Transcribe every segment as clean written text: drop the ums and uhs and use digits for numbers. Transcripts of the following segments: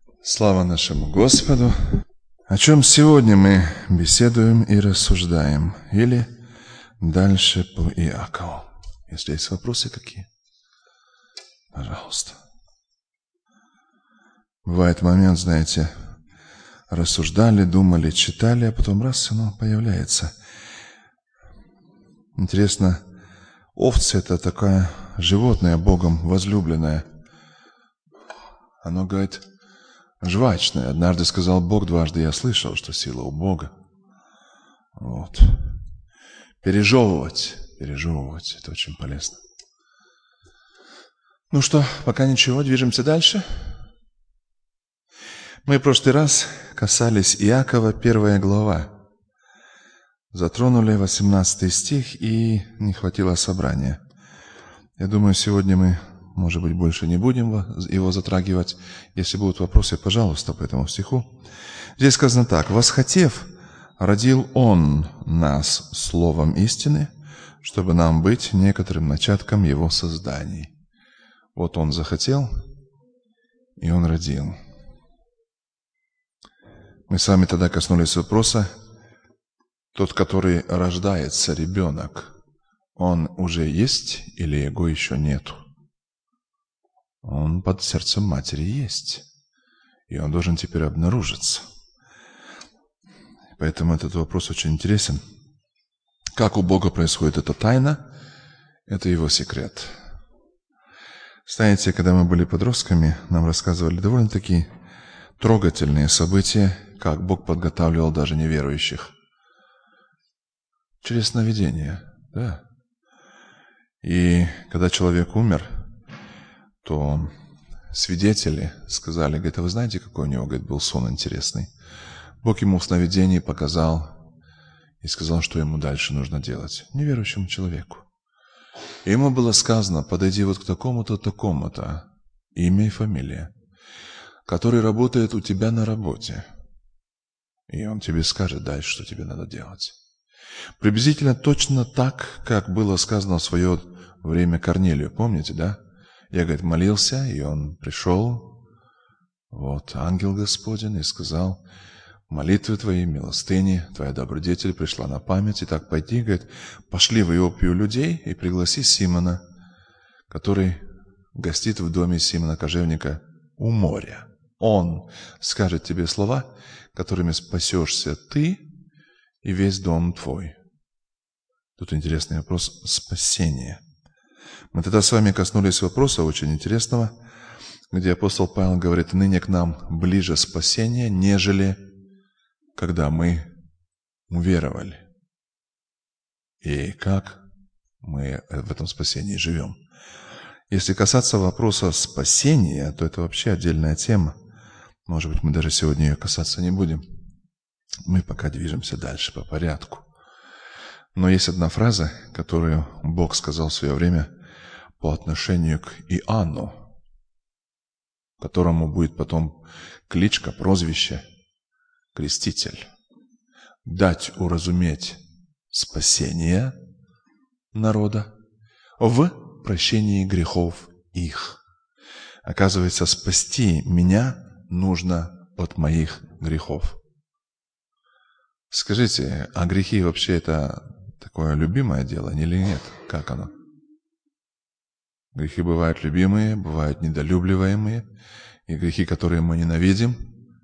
Слава нашему Господу! О чем сегодня мы беседуем и рассуждаем? Или дальше по Иакову? Если есть вопросы какие, пожалуйста. Бывает момент, знаете, рассуждали, думали, читали, а потом раз, оно появляется. Интересно, овцы – это такое животное, Богом возлюбленное. Оно, говорит, жвачное. Однажды сказал Бог, дважды я слышал, что сила у Бога. Вот. Пережевывать, это очень полезно. Ну что, пока ничего, движемся дальше. Мы в прошлый раз касались Иакова, 1 глава. Затронули 18 стих и не хватило собрания. Я думаю, сегодня мы, может быть, больше не будем его затрагивать. Если будут вопросы, пожалуйста, по этому стиху. Здесь сказано так. «Восхотев, родил Он нас словом истины, чтобы нам быть некоторым начатком Его созданий». Вот Он захотел, и Он родил. Мы с вами тогда коснулись вопроса, тот, который рождается, ребенок, он уже есть или его еще нету? Он под сердцем матери есть, и он должен теперь обнаружиться. Поэтому этот вопрос очень интересен. Как у Бога происходит эта тайна, это Его секрет. Знаете, когда мы были подростками, нам рассказывали довольно-таки трогательные события, как Бог подготавливал даже неверующих. Через сновидение, да. И когда человек умер, то свидетели сказали, говорит, а вы знаете, какой у него, говорит, был сон интересный? Бог ему в сновидении показал и сказал, что ему дальше нужно делать. Неверующему человеку. И ему было сказано, подойди вот к такому-то, такому-то, имя и фамилия, который работает у тебя на работе. И он тебе скажет дальше, что тебе надо делать. Приблизительно точно так, как было сказано в свое время Корнелию. Помните, да? Я, говорит, молился, и он пришел. Вот, ангел Господень, и сказал, молитвы твои, милостыни, твоя добродетель пришла на память. И так пойди, говорит, пошли в Иопию людей и пригласи Симона, который гостит в доме Симона Кожевника у моря. Он скажет тебе слова, которыми спасешься ты и весь дом твой. Тут интересный вопрос спасения. Мы тогда с вами коснулись вопроса очень интересного, где апостол Павел говорит, ныне к нам ближе спасение, нежели когда мы уверовали. И как мы в этом спасении живем. Если касаться вопроса спасения, то это вообще отдельная тема. Может быть, мы даже сегодня ее касаться не будем. Мы пока движемся дальше по порядку. Но есть одна фраза, которую Бог сказал в свое время по отношению к Иоанну, которому будет потом кличка, прозвище Креститель. Дать уразуметь спасение народа в прощении грехов их. Оказывается, спасти меня нужно от моих грехов. Скажите, а грехи вообще это такое любимое дело или нет? Как оно? Грехи бывают любимые, бывают недолюбливаемые, и грехи, которые мы ненавидим.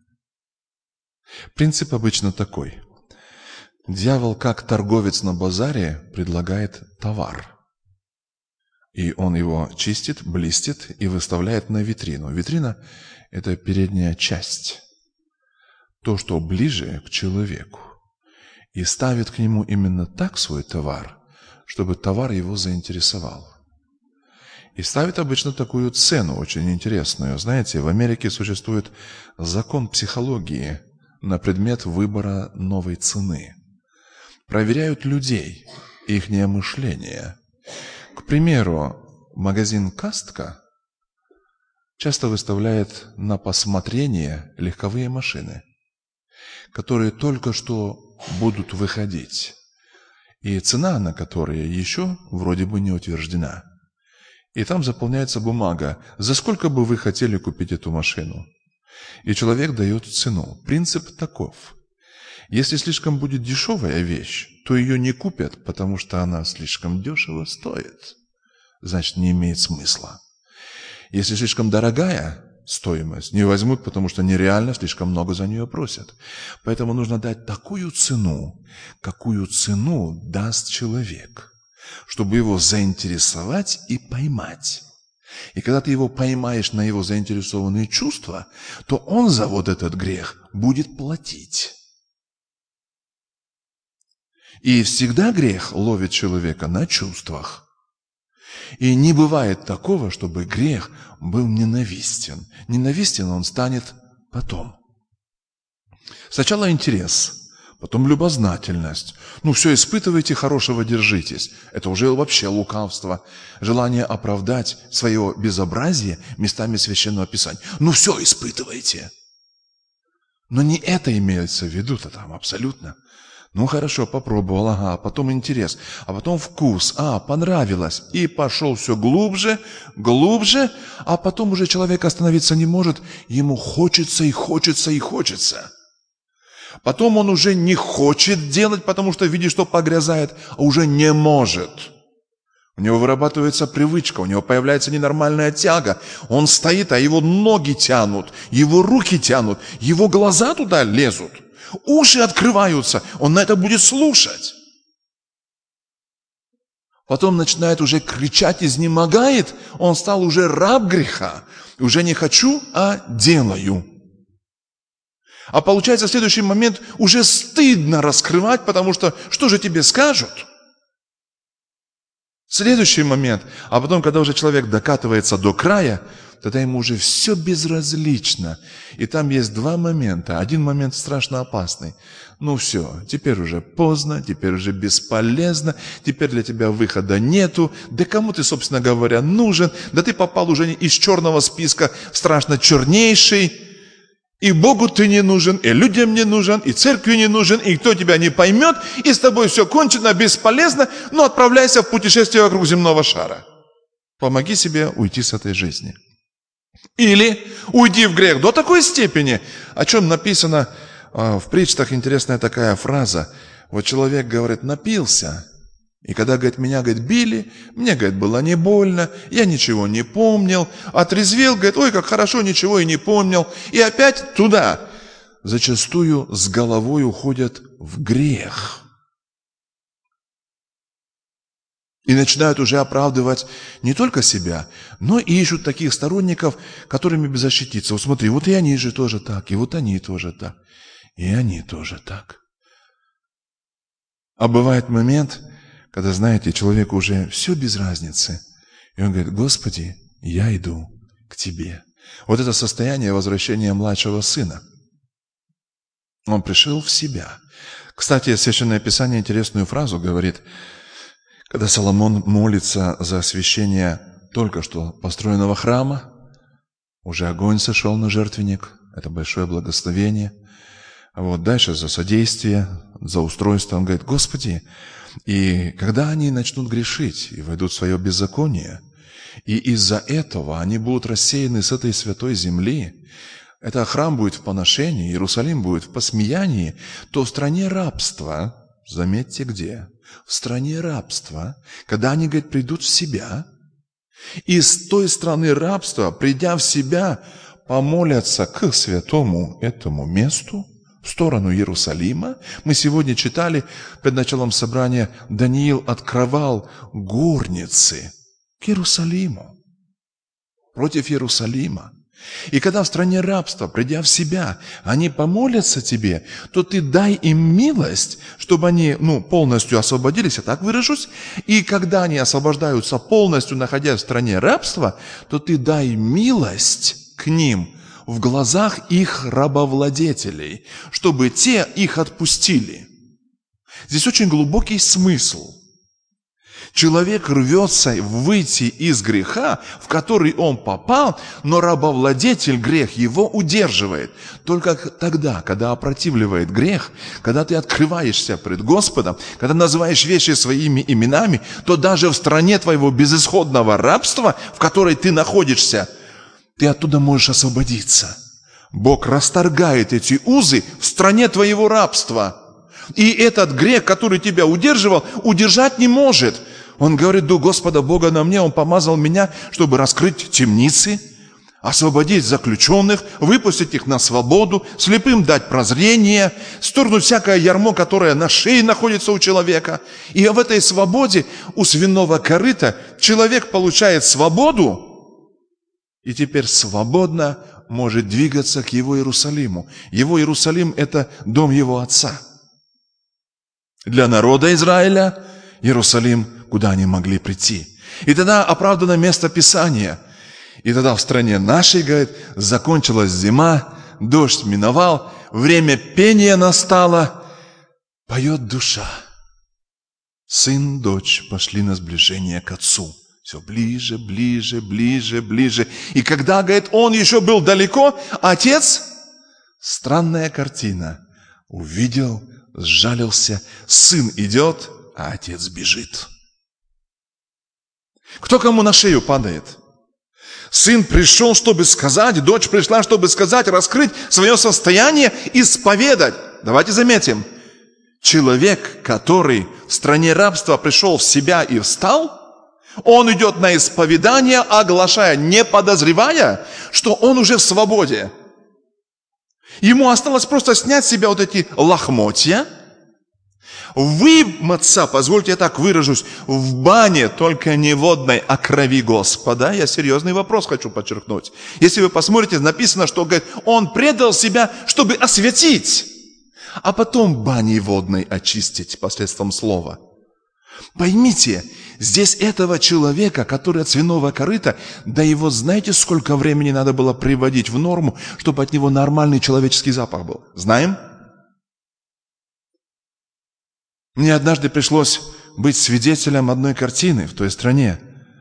Принцип обычно такой. Дьявол, как торговец на базаре, предлагает товар. И он его чистит, блестит и выставляет на витрину. Витрина – это передняя часть. То, что ближе к человеку. И ставит к нему именно так свой товар, чтобы товар его заинтересовал. И ставит обычно такую цену очень интересную. Знаете, в Америке существует закон психологии на предмет выбора новой цены. Проверяют людей, их мышление. К примеру, магазин «Кастко» часто выставляет на посмотрение легковые машины, которые только что будут выходить, и цена на которые еще вроде бы не утверждена. И там заполняется бумага, за сколько бы вы хотели купить эту машину. И человек дает цену. Принцип таков. Если слишком будет дешевая вещь, то ее не купят, потому что она слишком дешево стоит. Значит, не имеет смысла. Если слишком дорогая стоимость, не возьмут, потому что нереально слишком много за нее просят. Поэтому нужно дать такую цену, какую цену даст человек, чтобы его заинтересовать и поймать. И когда ты его поймаешь на его заинтересованные чувства, то он за вот этот грех будет платить. И всегда грех ловит человека на чувствах. И не бывает такого, чтобы грех был ненавистен. Ненавистен он станет потом. Сначала интерес, потом любознательность. Все испытывайте, хорошего держитесь. Это уже вообще лукавство. Желание оправдать свое безобразие местами Священного Писания. Все испытывайте. Но не это имеется в виду-то там абсолютно. Хорошо, попробовал, ага, потом интерес, а потом вкус, понравилось. И пошел все глубже, глубже, а потом уже человек остановиться не может, ему хочется и хочется и хочется. Потом он уже не хочет делать, потому что видит, что погрязает, а уже не может. У него вырабатывается привычка, у него появляется ненормальная тяга. Он стоит, а его ноги тянут, его руки тянут, его глаза туда лезут. Уши открываются, он на это будет слушать. Потом начинает уже кричать, изнемогает, он стал уже раб греха. Уже не хочу, а делаю. А получается в следующий момент уже стыдно раскрывать, потому что же тебе скажут? Следующий момент, а потом, когда уже человек докатывается до края, тогда ему уже все безразлично. И там есть два момента. Один момент страшно опасный. Все, теперь уже поздно, теперь уже бесполезно, теперь для тебя выхода нету. Да кому ты, собственно говоря, нужен? Да ты попал уже из черного списка в страшно чернейший. И Богу ты не нужен, и людям не нужен, и церкви не нужен, и никто тебя не поймет, и с тобой все кончено, бесполезно, но отправляйся в путешествие вокруг земного шара. Помоги себе уйти с этой жизни. Или уйди в грех до такой степени, о чем написано в притчах, интересная такая фраза. Вот человек, говорит, напился, и когда, говорит, меня, говорит, били, мне, говорит, было не больно, я ничего не помнил, отрезвел, говорит, ой, как хорошо, ничего и не помнил, и опять туда. Зачастую с головой уходят в грех. И начинают уже оправдывать не только себя, но и ищут таких сторонников, которыми бы защититься. Вот смотри, вот и они же тоже так, и вот они тоже так, и они тоже так. А бывает момент, когда, знаете, человеку уже все без разницы. И он говорит, Господи, я иду к Тебе. Вот это состояние возвращения младшего сына. Он пришел в себя. Кстати, Священное Писание интересную фразу говорит, когда Соломон молится за освящение только что построенного храма, уже огонь сошел на жертвенник, это большое благословение. А вот дальше за содействие, за устройство, он говорит, Господи, и когда они начнут грешить и войдут в свое беззаконие, и из-за этого они будут рассеяны с этой святой земли, это храм будет в поношении, Иерусалим будет в посмеянии, то в стране рабства, заметьте где, в стране рабства, когда они, говорит, придут в себя, и с той страны рабства, придя в себя, помолятся к святому этому месту, в сторону Иерусалима. Мы сегодня читали перед началом собрания, Даниил открывал горницы к Иерусалиму, против Иерусалима. И когда в стране рабства, придя в себя, они помолятся тебе, то ты дай им милость, чтобы они полностью освободились, я так выражусь. И когда они освобождаются полностью, находясь в стране рабства, то ты дай милость к ним в глазах их рабовладетелей, чтобы те их отпустили. Здесь очень глубокий смысл. Человек рвется выйти из греха, в который он попал, но рабовладетель грех его удерживает. Только тогда, когда опротивливает грех, когда ты открываешься пред Господом, когда называешь вещи своими именами, то даже в стране твоего безысходного рабства, в которой ты находишься, ты оттуда можешь освободиться. Бог расторгает эти узы в стране твоего рабства. И этот грех, который тебя удерживал, удержать не может. Он говорит: Дух Господа Бога на мне, Он помазал меня, чтобы раскрыть темницы, освободить заключенных, выпустить их на свободу, слепым дать прозрение, сторгнуть всякое ярмо, которое на шее находится у человека. И в этой свободе у свиного корыта человек получает свободу, и теперь свободно может двигаться к его Иерусалиму. Его Иерусалим – это дом его отца. Для народа Израиля Иерусалим, куда они могли прийти. И тогда оправдано место Писания. И тогда в стране нашей, говорит, закончилась зима, дождь миновал, время пения настало, поет душа. Сын, дочь пошли на сближение к отцу. Все ближе, ближе, ближе, ближе. И когда, говорит, он еще был далеко, отец, странная картина, увидел, сжалился, сын идет, а отец бежит. Кто кому на шею падает? Сын пришел, чтобы сказать, дочь пришла, чтобы сказать, раскрыть свое состояние, исповедать. Давайте заметим, человек, который в стране рабства пришел в себя и встал, он идет на исповедание, оглашая, не подозревая, что он уже в свободе. Ему осталось просто снять с себя вот эти лохмотья, вымыться, позвольте я так выражусь, в бане, только не водной, а крови Господа. Я серьезный вопрос хочу подчеркнуть. Если вы посмотрите, написано, что, говорит, он предал себя, чтобы осветить, а потом баней водной очистить посредством слова. Поймите, здесь этого человека, который от свиного корыта, да его знаете, сколько времени надо было приводить в норму, чтобы от него нормальный человеческий запах был? Знаем? Мне однажды пришлось быть свидетелем одной картины в той стране.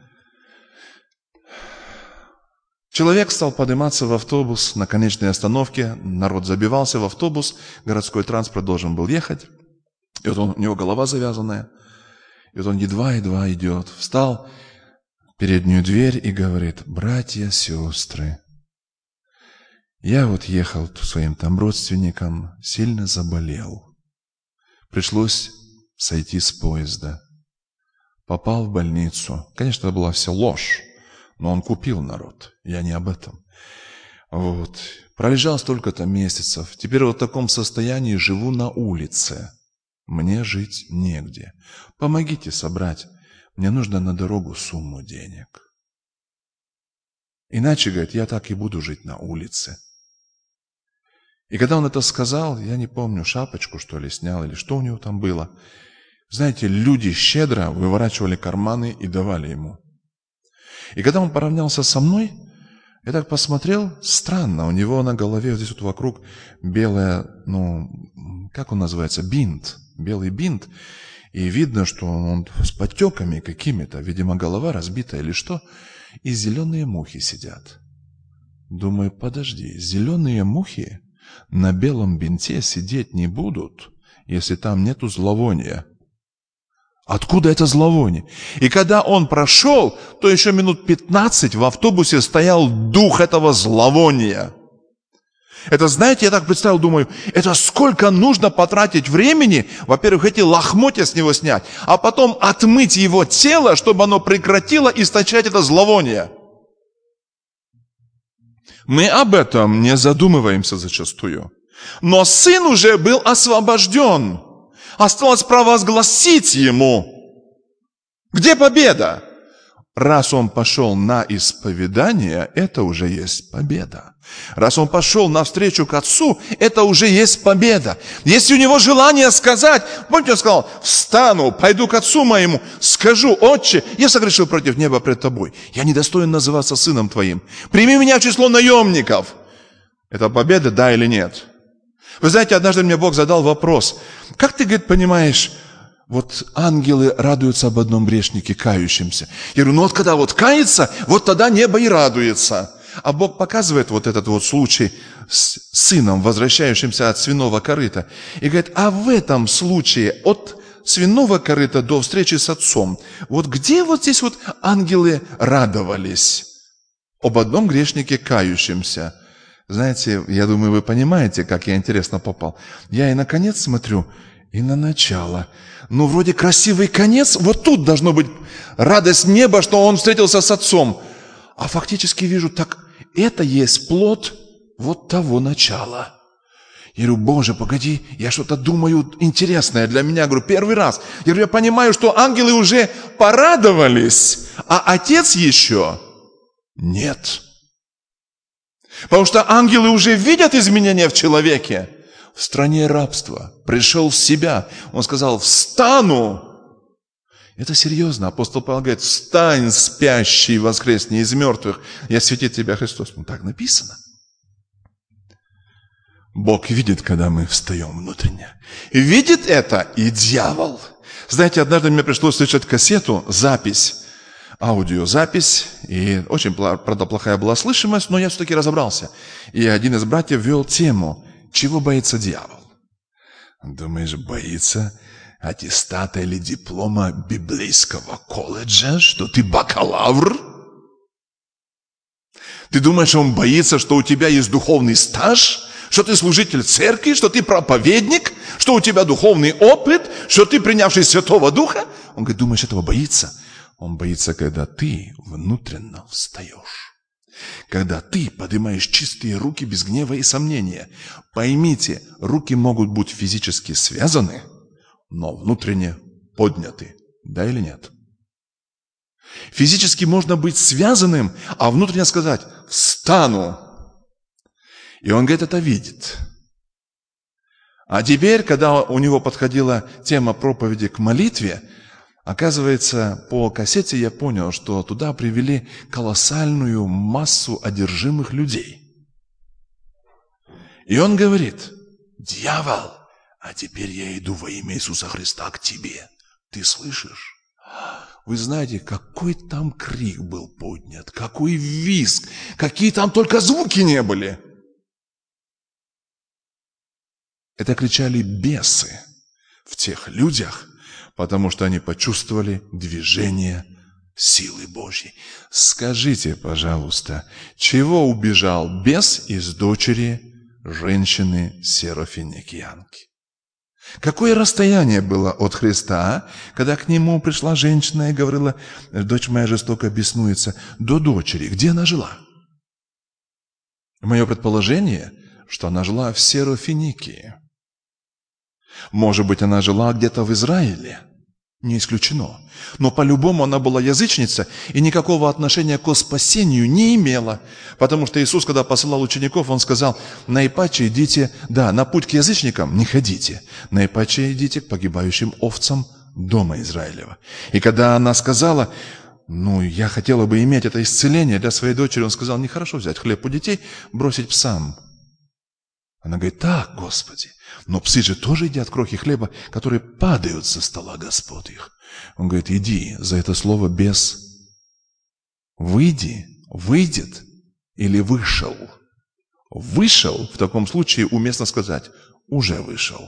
Человек стал подниматься в автобус на конечной остановке, народ забивался в автобус, городской транспорт должен был ехать, и вот у него голова завязанная, и вот он едва-едва идет, встал в переднюю дверь и говорит: братья, сестры, я вот ехал к своим там родственникам, сильно заболел, пришлось сойти с поезда, попал в больницу. Конечно, это была все ложь, но он купил народ, я не об этом. Вот. Пролежал столько-то месяцев, теперь вот в таком состоянии живу на улице, мне жить негде. Помогите собрать, мне нужно на дорогу сумму денег. Иначе, говорит, я так и буду жить на улице. И когда он это сказал, я не помню, шапочку, что ли, снял, или что у него там было. Знаете, люди щедро выворачивали карманы и давали ему. И когда он поравнялся со мной, я так посмотрел, странно, у него на голове вот здесь вот вокруг белая, как он называется, бинт, белый бинт. И видно, что он с подтеками какими-то, видимо, голова разбита или что, и зеленые мухи сидят. Думаю, подожди, зеленые мухи на белом бинте сидеть не будут, если там нету зловония. Откуда это зловоние? И когда он прошел, то еще минут 15 в автобусе стоял дух этого зловония. Это, знаете, я так представил, думаю, это сколько нужно потратить времени, во-первых, эти лохмотья с него снять, а потом отмыть его тело, чтобы оно прекратило источать это зловоние. Мы об этом не задумываемся зачастую. Но сын уже был освобожден. Осталось провозгласить ему. Где победа? Раз он пошел на исповедание, это уже есть победа. Раз он пошел навстречу к отцу, это уже есть победа. Если у него желание сказать, помните, он сказал: встану, пойду к отцу моему, скажу: отче, я согрешил против неба пред тобой. Я недостоин называться сыном твоим. Прими меня в число наемников. Это победа, да или нет? Вы знаете, однажды мне Бог задал вопрос: как ты, говорит, понимаешь, вот ангелы радуются об одном грешнике, кающемся? Я говорю, вот когда вот кается, вот тогда небо и радуется. А Бог показывает вот этот вот случай с сыном, возвращающимся от свиного корыта. И говорит, а в этом случае от свиного корыта до встречи с отцом, вот где вот здесь вот ангелы радовались об одном грешнике, кающемся? Знаете, я думаю, вы понимаете, как я интересно попал. Я и на конец смотрю, и на начало. Ну, вроде красивый конец, вот тут должно быть радость неба, что он встретился с отцом. А фактически вижу, так это есть плод вот того начала. Я говорю, Боже, погоди, я что-то думаю интересное для меня. Говорю, первый раз. Я говорю, я понимаю, что ангелы уже порадовались, а отец еще нет. Потому что ангелы уже видят изменения в человеке. В стране рабства. Пришел в себя. Он сказал, встану. Это серьезно. Апостол Павел говорит, встань, спящий, воскресни из мертвых, и осветит тебя Христос. Ну, так написано. Бог видит, когда мы встаем внутренне. Видит это и дьявол. Знаете, однажды мне пришлось слышать кассету, запись, аудиозапись, и очень, правда, плохая была слышимость, но я все-таки разобрался. И один из братьев вел тему, чего боится дьявол. Думаешь, боится аттестата или диплома библейского колледжа, что ты бакалавр? Ты думаешь, он боится, что у тебя есть духовный стаж? Что ты служитель церкви, что ты проповедник, что у тебя духовный опыт, что ты принявший Святого Духа? Он говорит, думаешь, этого боится? Он боится, когда ты внутренно встаешь. Когда ты поднимаешь чистые руки без гнева и сомнения. Поймите, руки могут быть физически связаны, но внутренне подняты. Да или нет? Физически можно быть связанным, а внутренне сказать «встану». И он, говорит, это видит. А теперь, когда у него подходила тема проповеди к молитве, оказывается, по кассете я понял, что туда привели колоссальную массу одержимых людей. И он говорит, дьявол, а теперь я иду во имя Иисуса Христа к тебе. Ты слышишь? Вы знаете, какой там крик был поднят, какой визг, какие там только звуки не были. Это кричали бесы в тех людях, потому что они почувствовали движение силы Божьей. Скажите, пожалуйста, чего убежал бес из дочери женщины Серафиникиянки? Какое расстояние было от Христа, когда к нему пришла женщина и говорила, дочь моя жестоко беснуется, до дочери? Где она жила? Мое предположение, что она жила в Серафиникии. Может быть, она жила где-то в Израиле. Не исключено. Но по-любому она была язычница и никакого отношения к спасению не имела. Потому что Иисус, когда посылал учеников, Он сказал, наипаче идите, на путь к язычникам не ходите. Наипаче идите к погибающим овцам дома Израилева. И когда она сказала, я хотела бы иметь это исцеление для своей дочери, Он сказал, нехорошо взять хлеб у детей, бросить псам. Она говорит, так, Господи, но псы же тоже едят крохи хлеба, которые падают со стола Господ их. Он говорит, иди, за это слово бес, выйди, выйдет или вышел. Вышел, в таком случае уместно сказать, уже вышел.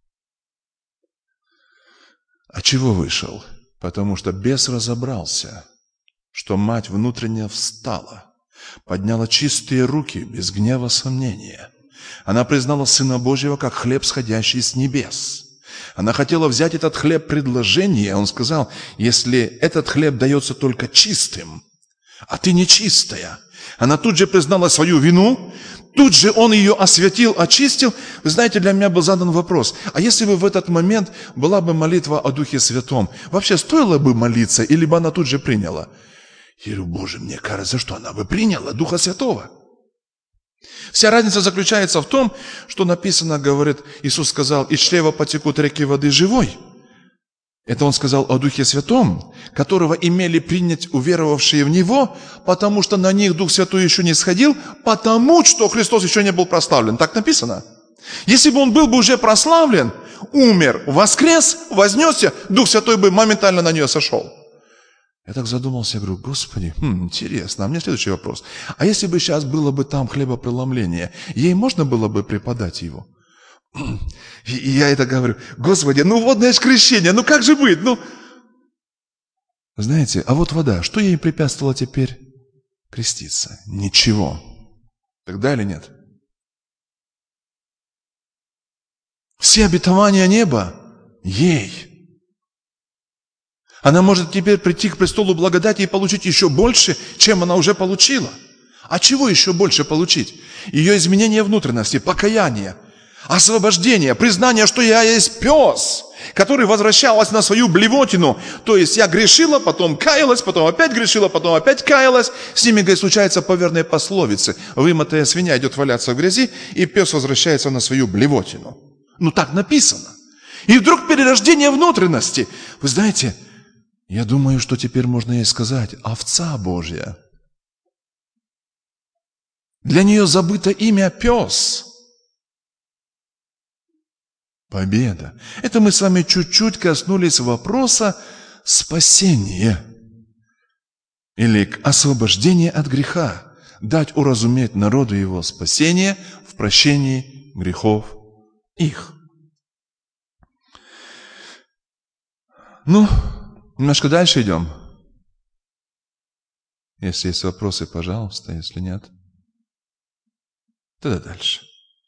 А чего вышел? Потому что бес разобрался, что мать внутренне встала, подняла чистые руки, без гнева, сомнения. Она признала Сына Божьего как хлеб, сходящий с небес. Она хотела взять этот хлеб предложение. Он сказал, если этот хлеб дается только чистым, а ты нечистая. Она тут же признала свою вину, тут же Он ее осветил, очистил. Вы знаете, для меня был задан вопрос, а если бы в этот момент была бы молитва о Духе Святом, вообще стоило бы молиться, или бы она тут же приняла? Я говорю, Боже, мне кажется, что она бы приняла Духа Святого. Вся разница заключается в том, что написано, говорит, Иисус сказал, из чрева потекут реки воды живой. Это Он сказал о Духе Святом, которого имели принять уверовавшие в Него, потому что на них Дух Святой еще не сходил, потому что Христос еще не был прославлен. Так написано. Если бы Он был бы уже прославлен, умер, воскрес, вознесся, Дух Святой бы моментально на нее сошел. Я так задумался, я говорю, Господи, интересно, а мне следующий вопрос. А если бы сейчас было бы там хлебопреломление, ей можно было бы преподать его? И я это говорю, Господи, водное ж крещение, как же быть? Знаете, а вот вода, что ей препятствовало теперь креститься? Ничего. Тогда или нет? Все обетования неба ей. Она может теперь прийти к престолу благодати и получить еще больше, чем она уже получила. А чего еще больше получить? Ее изменение внутренности, покаяние, освобождение, признание, что я есть пес, который возвращалась на свою блевотину. То есть я грешила, потом каялась, потом опять грешила, потом опять каялась. С ними, говорит, случается по верной пословице. Вымытая свинья идет валяться в грязи, и пес возвращается на свою блевотину. Ну так написано. И вдруг перерождение внутренности. Вы знаете, я думаю, что теперь можно ей сказать: овца Божья. Для нее забыто имя пес. Победа. Это мы с вами чуть-чуть коснулись вопроса спасения или освобождения от греха. Дать уразуметь народу его спасение в прощении грехов их. Ну, немножко дальше идем. Если есть вопросы, пожалуйста, если нет, тогда дальше.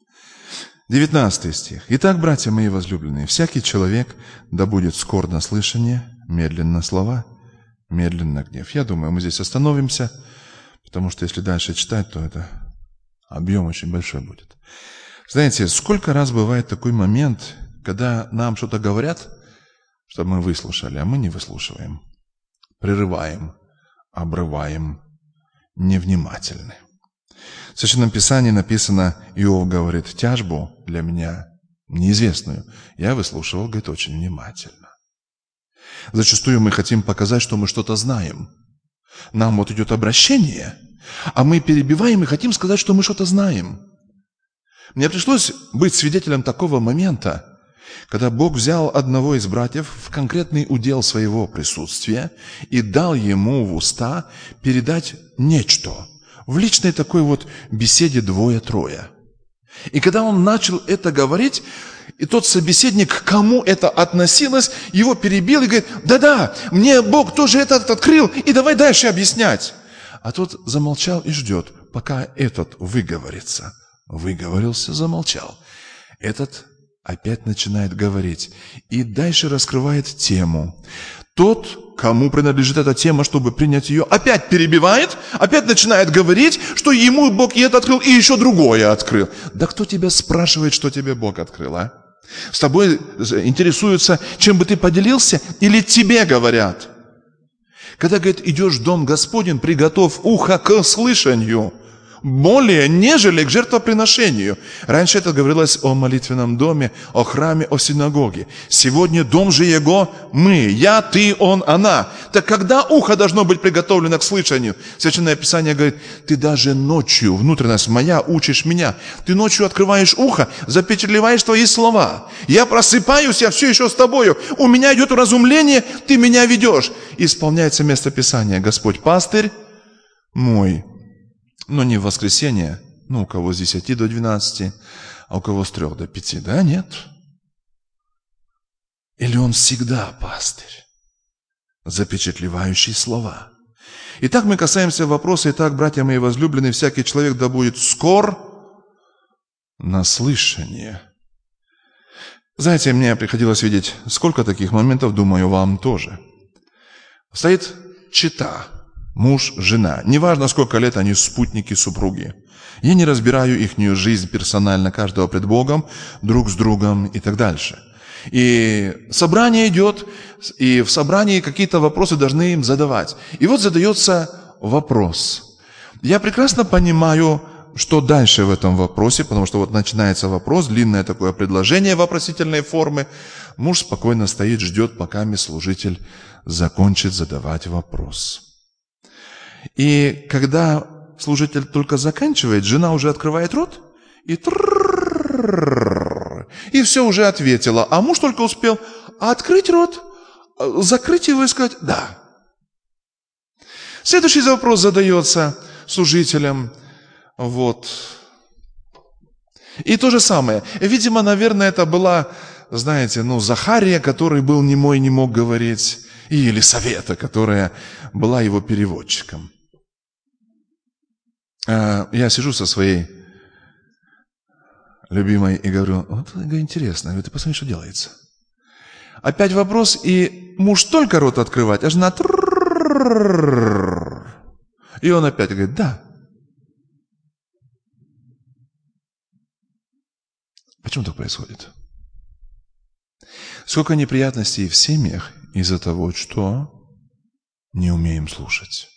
19 стих. «Итак, братья мои возлюбленные, всякий человек да будет скор на слышание, медленно слова, медленно гнев». Я думаю, мы здесь остановимся, потому что если дальше читать, то это объем очень большой будет. Знаете, сколько раз бывает такой момент, когда нам что-то говорят, чтобы мы выслушали, а мы не выслушиваем, прерываем, обрываем, невнимательны. В Священном Писании написано, Иов говорит: тяжбу для меня неизвестную я выслушивал, говорит, очень внимательно. Зачастую мы хотим показать, что мы что-то знаем. Нам вот идет обращение, а мы перебиваем и хотим сказать, что мы что-то знаем. Мне пришлось быть свидетелем такого момента, когда Бог взял одного из братьев в конкретный удел своего присутствия и дал ему в уста передать нечто. В личной такой вот беседе двое-трое. И когда он начал это говорить, и тот собеседник, к кому это относилось, его перебил и говорит: да-да, мне Бог тоже это открыл, и давай дальше объяснять. А тот замолчал и ждет, пока этот выговорится. Выговорился, замолчал. Этот опять начинает говорить и дальше раскрывает тему. Тот, кому принадлежит эта тема, чтобы принять ее, опять перебивает, опять начинает говорить, что ему Бог и это открыл, и еще другое открыл. Да кто тебя спрашивает, что тебе Бог открыл, а? С тобой интересуются, чем бы ты поделился, или тебе говорят? Когда, говорит, идешь в дом Господень, приготовь ухо к слышанию, более, нежели к жертвоприношению. Раньше это говорилось о молитвенном доме, о храме, о синагоге. Сегодня дом же его мы, я, ты, он, она. Так когда ухо должно быть приготовлено к слышанию? Священное Писание говорит: ты даже ночью, внутренность моя, учишь меня. Ты ночью открываешь ухо, запечатлеваешь твои слова. Я просыпаюсь, я все еще с тобою. У меня идет уразумление, ты меня ведешь. Исполняется место Писания: Господь пастырь мой. Но не в воскресенье, у кого с 10 до 12, а у кого с 3 до 5, да, нет? Или он всегда пастырь, запечатлевающий слова? Итак, мы касаемся вопроса: итак, братья мои возлюбленные, всякий человек да будет скор на слышание. Знаете, мне приходилось видеть сколько таких моментов, думаю, вам тоже. Стоит чета. Муж, жена. Неважно, сколько лет они спутники, супруги. Я не разбираю ихнюю жизнь персонально, каждого пред Богом, друг с другом и так дальше. И собрание идет, и в собрании какие-то вопросы должны им задавать. И вот задается вопрос. Я прекрасно понимаю, что дальше в этом вопросе, потому что вот начинается вопрос, длинное такое предложение вопросительной формы. Муж спокойно стоит, ждет, пока служитель закончит задавать вопрос. И когда служитель только заканчивает, жена уже открывает рот и все уже ответила. А муж только успел открыть рот, закрыть его и сказать «да». Следующий вопрос задается служителям. Вот. И то же самое. Видимо, наверное, это была, знаете, Захария, который был немой, не мог говорить, и Елисавета, которая была его переводчиком. Я сижу со своей любимой и говорю, вот интересно, говорю, ты посмотри, что делается. Опять вопрос, и муж только рот открывать, а жена и он опять говорит, да. Почему так происходит? Сколько неприятностей в семьях из-за того, что не умеем слушать.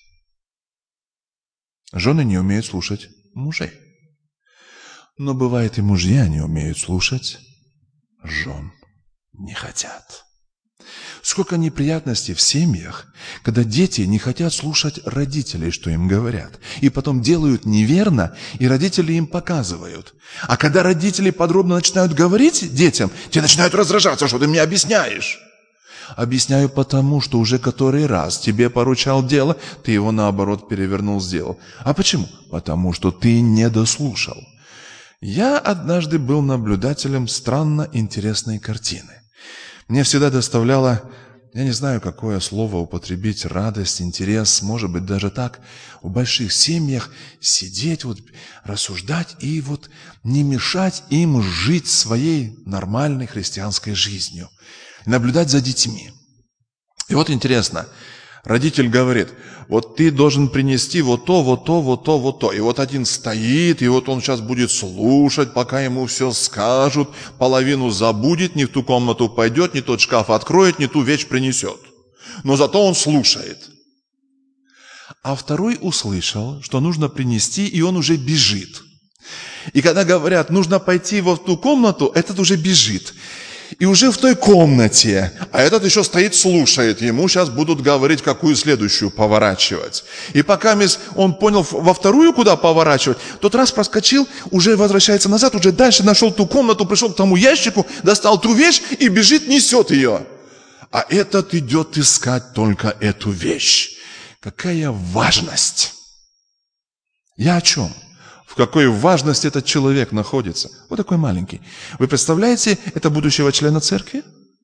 Жены не умеют слушать мужей. Но бывает и мужья не умеют слушать жен. Не хотят. Сколько неприятностей в семьях, когда дети не хотят слушать родителей, что им говорят. И потом делают неверно, и родители им показывают. А когда родители подробно начинают говорить детям, те начинают раздражаться, что ты мне объясняешь. Объясняю потому, что уже который раз тебе поручал дело, ты его наоборот перевернул, сделал. А почему? Потому что ты не дослушал. Я однажды был наблюдателем странно интересной картины. Мне всегда доставляло, я не знаю, какое слово употребить, радость, интерес, может быть, даже так, в больших семьях сидеть, рассуждать и не мешать им жить своей нормальной христианской жизнью. Наблюдать за детьми. И интересно, родитель говорит, ты должен принести то. И один стоит, и он сейчас будет слушать, пока ему все скажут, половину забудет, не в ту комнату пойдет, не тот шкаф откроет, не ту вещь принесет. Но зато он слушает. А второй услышал, что нужно принести, и он уже бежит. И когда говорят, нужно пойти в ту комнату, этот уже бежит. И уже в той комнате, а этот еще стоит, слушает, ему сейчас будут говорить, какую следующую поворачивать. И пока он понял во вторую, куда поворачивать, тот раз проскочил, уже возвращается назад, уже дальше нашел ту комнату, пришел к тому ящику, достал ту вещь и бежит, несет ее. А этот идет искать только эту вещь. Какая важность! Я о чем? В какой важности этот человек находится. Вот такой маленький. Вы представляете, это будущего члена церкви?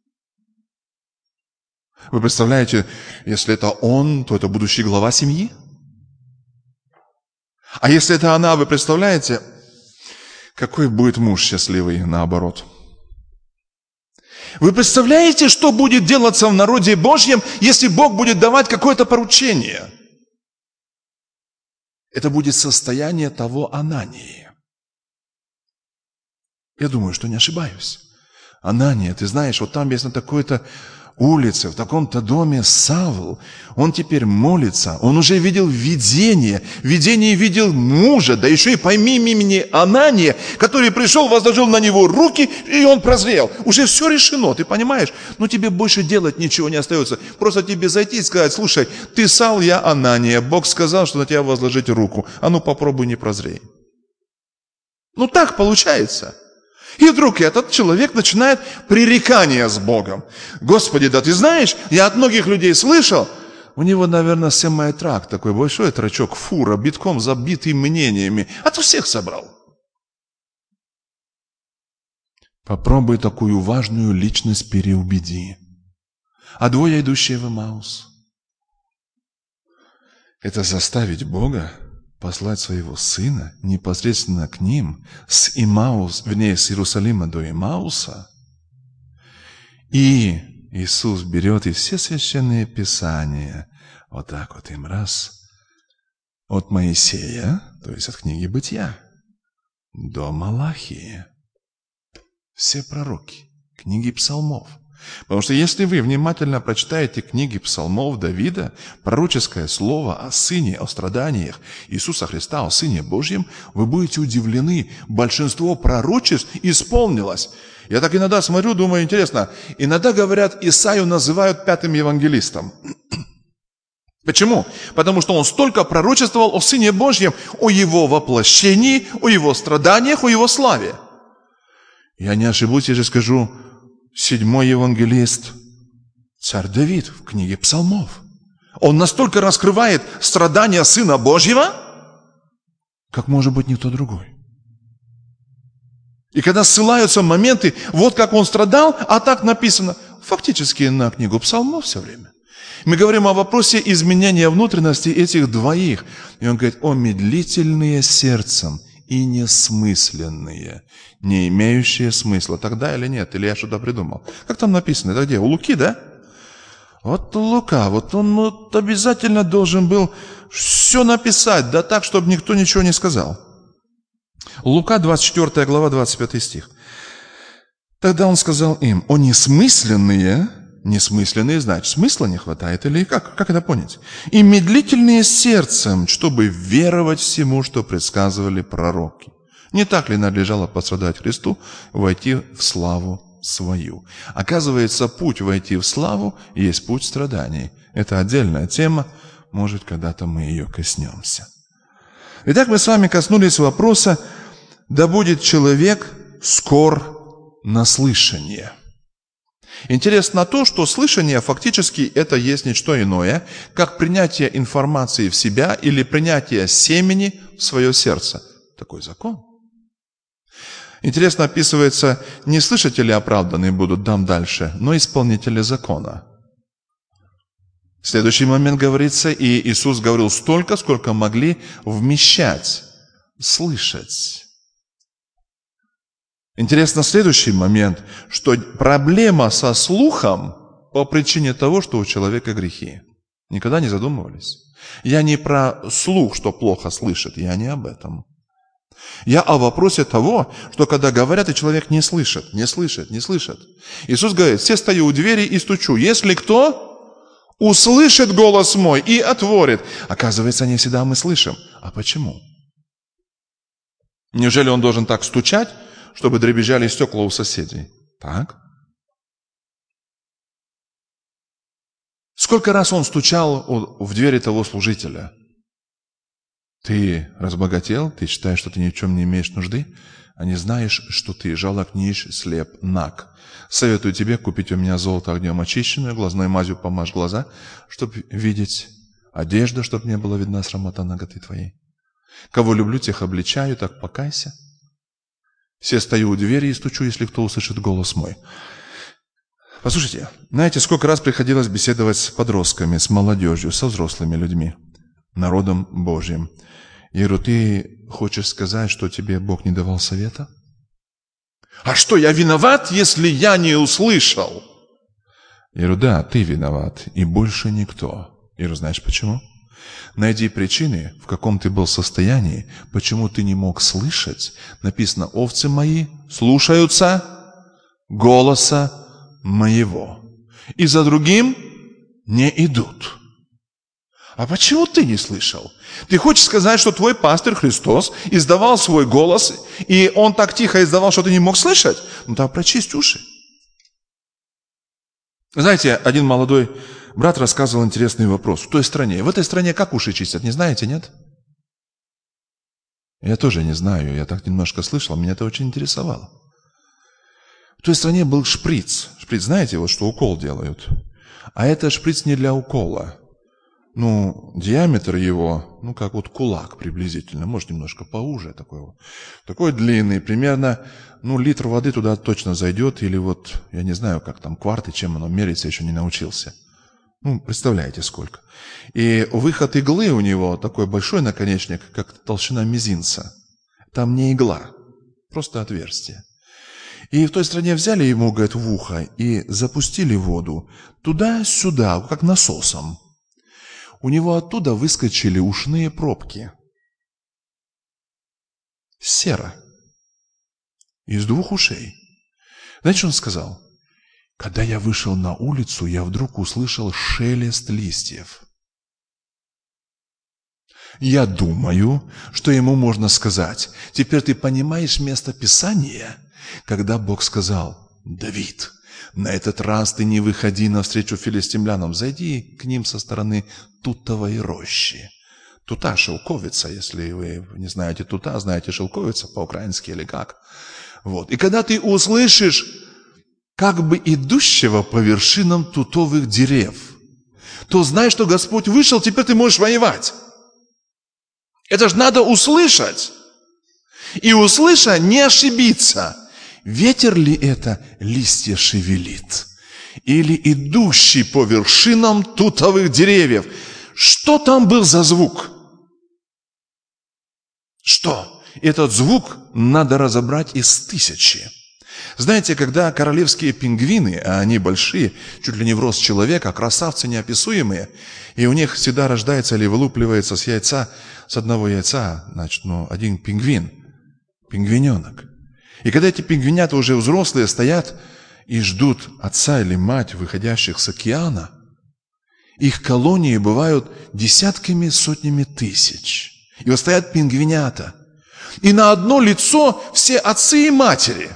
Вы представляете, если это он, то это будущий глава семьи? А если это она, вы представляете, какой будет муж счастливый наоборот? Вы представляете, что будет делаться в народе Божьем, если Бог будет давать какое-то поручение? Это будет состояние того Анании. Я думаю, что не ошибаюсь. Анания, ты знаешь, там есть на такой-то улице, в таком-то доме Савл. Он теперь молится, он уже видел видение. В видении видел мужа, да еще и по имени Анания, который пришел, возложил на него руки, и он прозрел. Уже все решено, ты понимаешь? Тебе больше делать ничего не остается. Просто тебе зайти и сказать, слушай, ты Савл, я Анания. Бог сказал, что на тебя возложить руку. А попробуй не прозрей. Так получается. И вдруг этот человек начинает пререкание с Богом. Господи, да ты знаешь, я от многих людей слышал, у него, наверное, семай-трак такой большой, трачок, фура, битком забитый мнениями. А ты всех собрал. Попробуй такую важную личность переубеди. А двое, идущие в Эмаус, это заставить Бога послать своего сына непосредственно к ним с Иерусалима до Эмауса. И Иисус берет и все священные писания им раз от Моисея, то есть от книги Бытия, до Малахии. Все пророки, книги псалмов. Потому что если вы внимательно прочитаете книги псалмов Давида, пророческое слово о Сыне, о страданиях Иисуса Христа, о Сыне Божьем, вы будете удивлены. Большинство пророчеств исполнилось. Я так иногда смотрю, думаю, интересно. Иногда говорят, Исаию называют пятым евангелистом. Почему? Потому что он столько пророчествовал о Сыне Божьем, о Его воплощении, о Его страданиях, о Его славе. Я не ошибусь, если скажу, 7-й евангелист, царь Давид в книге псалмов. Он настолько раскрывает страдания Сына Божьего, как может быть никто другой. И когда ссылаются моменты, как он страдал, а так написано, фактически на книгу псалмов все время. Мы говорим о вопросе изменения внутренности этих двоих. И он говорит, о медлительные сердцем и несмысленные, не имеющие смысла. Тогда или нет? Или я что-то придумал? Как там написано? Это где? У Луки, да? Вот Лука, вот он обязательно должен был все написать, да так, чтобы никто ничего не сказал. Лука, 24 глава, 25 стих. Тогда он сказал им: «О несмысленные», несмысленные, значит, смысла не хватает, или как это понять? «И медлительные сердцем, чтобы веровать всему, что предсказывали пророки. Не так ли надлежало пострадать Христу, войти в славу свою?» Оказывается, путь войти в славу есть путь страданий. Это отдельная тема, может, когда-то мы ее коснемся. Итак, мы с вами коснулись вопроса: да будет человек скор на слышание. Интересно то, что слышание фактически это есть не что иное, как принятие информации в себя или принятие семени в свое сердце. Такой закон. Интересно описывается, не слышатели оправданы будут, дам дальше, но исполнители закона. В следующий момент говорится, и Иисус говорил столько, сколько могли вмещать, слышать. Интересно следующий момент, что проблема со слухом по причине того, что у человека грехи. Никогда не задумывались? Я не про слух, что плохо слышит, я не об этом. Я о вопросе того, что когда говорят, и человек не слышит, не слышит, не слышит. Иисус говорит: все стою у двери и стучу. Если кто услышит голос мой и отворит. Оказывается, не всегда мы слышим. А почему? Неужели он должен так стучать, чтобы дребезжали стекла у соседей? Так? Сколько раз он стучал в двери того служителя? Ты разбогател, ты считаешь, что ты ни в чем не имеешь нужды, а не знаешь, что ты жалок, нищ, слеп, наг. Советую тебе купить у меня золото огнем очищенное, глазной мазью помажь глаза, чтобы видеть, одежда, чтобы не была видна срамота наготы твоей. Кого люблю, тех обличаю, так покайся. Все стою у двери и стучу, если кто услышит голос мой. Послушайте, знаете, сколько раз приходилось беседовать с подростками, с молодежью, со взрослыми людьми, народом Божьим. Я говорю: ты хочешь сказать, что тебе Бог не давал совета? А что, я виноват, если я не услышал? Я говорю: да, ты виноват, и больше никто. Я говорю: знаешь почему? Найди причины, в каком ты был состоянии, почему ты не мог слышать. Написано: овцы мои слушаются голоса моего, и за другим не идут. А почему ты не слышал? Ты хочешь сказать, что твой пастырь Христос издавал свой голос, и он так тихо издавал, что ты не мог слышать? Ну так прочисть уши. Знаете, один молодой брат рассказывал интересный вопрос. В той стране, в этой стране как уши чистят, не знаете, нет? Я тоже не знаю, я так немножко слышал, меня это очень интересовало. В той стране был шприц. Шприц, знаете, вот что укол делают. А это шприц не для укола. Диаметр его, как вот кулак приблизительно, может, немножко поуже такой вот. Такой длинный, примерно, литр воды туда точно зайдет, или вот, я не знаю, как там, кварты, чем оно мерится, еще не научился. Представляете, сколько. И выход иглы у него такой большой наконечник, как толщина мизинца. Там не игла, просто отверстие. И в той стране взяли ему, говорит, в ухо и запустили воду туда-сюда, как насосом. У него оттуда выскочили ушные пробки. Сера. Из 2 ушей. Знаете, что он сказал? Когда я вышел на улицу, я вдруг услышал шелест листьев. Я думаю, что ему можно сказать: теперь ты понимаешь место Писания, когда Бог сказал: Давид, на этот раз ты не выходи навстречу филистимлянам, зайди к ним со стороны тутовой рощи. Тута, шелковица, если вы не знаете тута, знаете шелковица по-украински или как. Вот. И когда ты услышишь как бы идущего по вершинам тутовых дерев, то знай, что Господь вышел, теперь ты можешь воевать. Это же надо услышать. И услыша, не ошибиться. Ветер ли это листья шевелит? Или идущий по вершинам тутовых деревьев? Что там был за звук? Что? этот звук надо разобрать из 1000. Знаете, когда королевские пингвины, а они большие, чуть ли не в рост человека, красавцы неописуемые, и у них всегда рождается или вылупливается с одного яйца, значит, один пингвин, пингвиненок. И когда эти пингвинята уже взрослые стоят и ждут отца или мать, выходящих с океана, их колонии бывают десятками, сотнями тысяч. И вот стоят пингвинята. И на одно лицо все отцы и матери.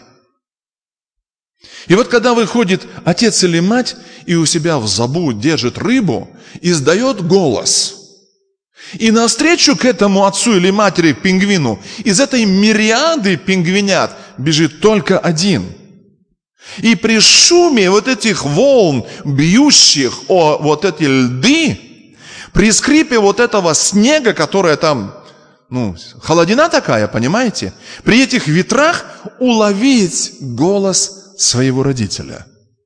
И вот когда выходит отец или мать и у себя в забу держит рыбу, издает голос. И навстречу к этому отцу или матери пингвину из этой мириады пингвинят бежит только один. И при шуме вот этих волн, бьющих о вот эти льды, при скрипе вот этого снега, которая там, холодина такая, понимаете? При этих ветрах уловить голос своего родителя.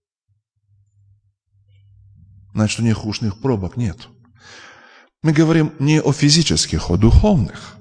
Значит, у них ушных пробок нет. Мы говорим не о физических, о духовных.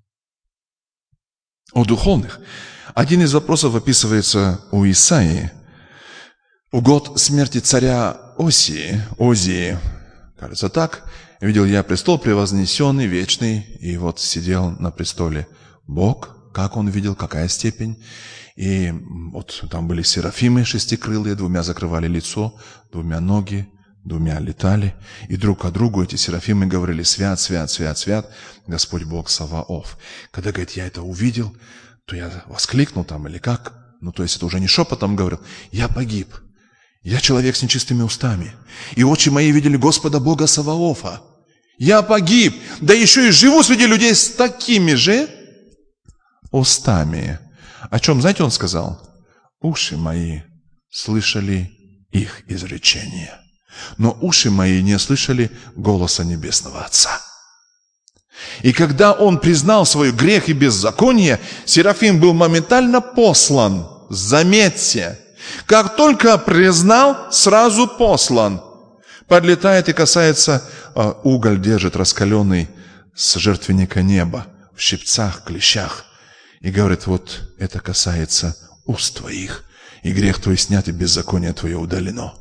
О духовных. Один из вопросов описывается у Исаии. В год смерти царя Озии, кажется так, видел я престол превознесенный, вечный, и вот сидел на престоле Бог, как он видел, какая степень. И вот там были серафимы шестикрылые, 2 закрывали лицо, 2 ноги, 2 летали. И друг о другу эти серафимы говорили: свят, свят, свят, свят, Господь Бог Саваоф. Когда, говорит, я это увидел, то я воскликнул там или как? То есть это уже не шепотом говорил. Я погиб. Я человек с нечистыми устами. И очи мои видели Господа Бога Саваофа. Я погиб. Да еще и живу среди людей с такими же устами. О чем, знаете, он сказал? Уши мои слышали их изречения, но уши мои не слышали голоса Небесного Отца. И когда он признал свой грех и беззаконие, Серафим был моментально послан. Заметьте, как только признал, сразу послан. Подлетает и касается, уголь держит раскаленный с жертвенника неба, в щипцах, клещах. И говорит: вот это касается уст твоих, и грех твой снят, и беззаконие твое удалено.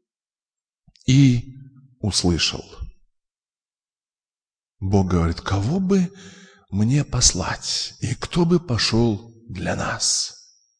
И услышал. Бог говорит: кого бы мне послать, и кто бы пошел для нас?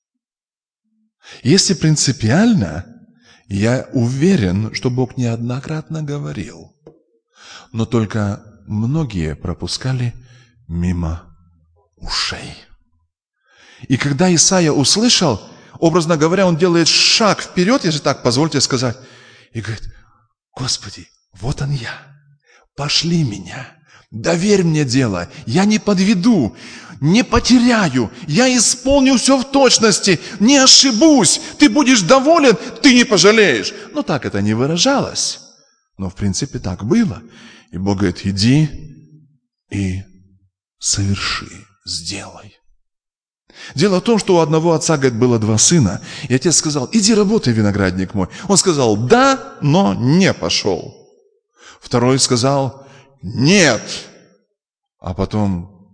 Если принципиально, я уверен, что Бог неоднократно говорил, но только многие пропускали мимо ушей. И когда Исаия услышал, образно говоря, он делает шаг вперед, если так позвольте сказать, и говорит: Господи, вот он я, пошли меня. Доверь мне дело, я не подведу, не потеряю, я исполню все в точности, не ошибусь, ты будешь доволен, ты не пожалеешь. Так это не выражалось, но в принципе так было. И Бог говорит: иди и соверши, сделай. Дело в том, что у одного отца, говорит, было 2 сына, и отец сказал: иди работай, виноградник мой. Он сказал: да, но не пошел. Второй сказал: нет, а потом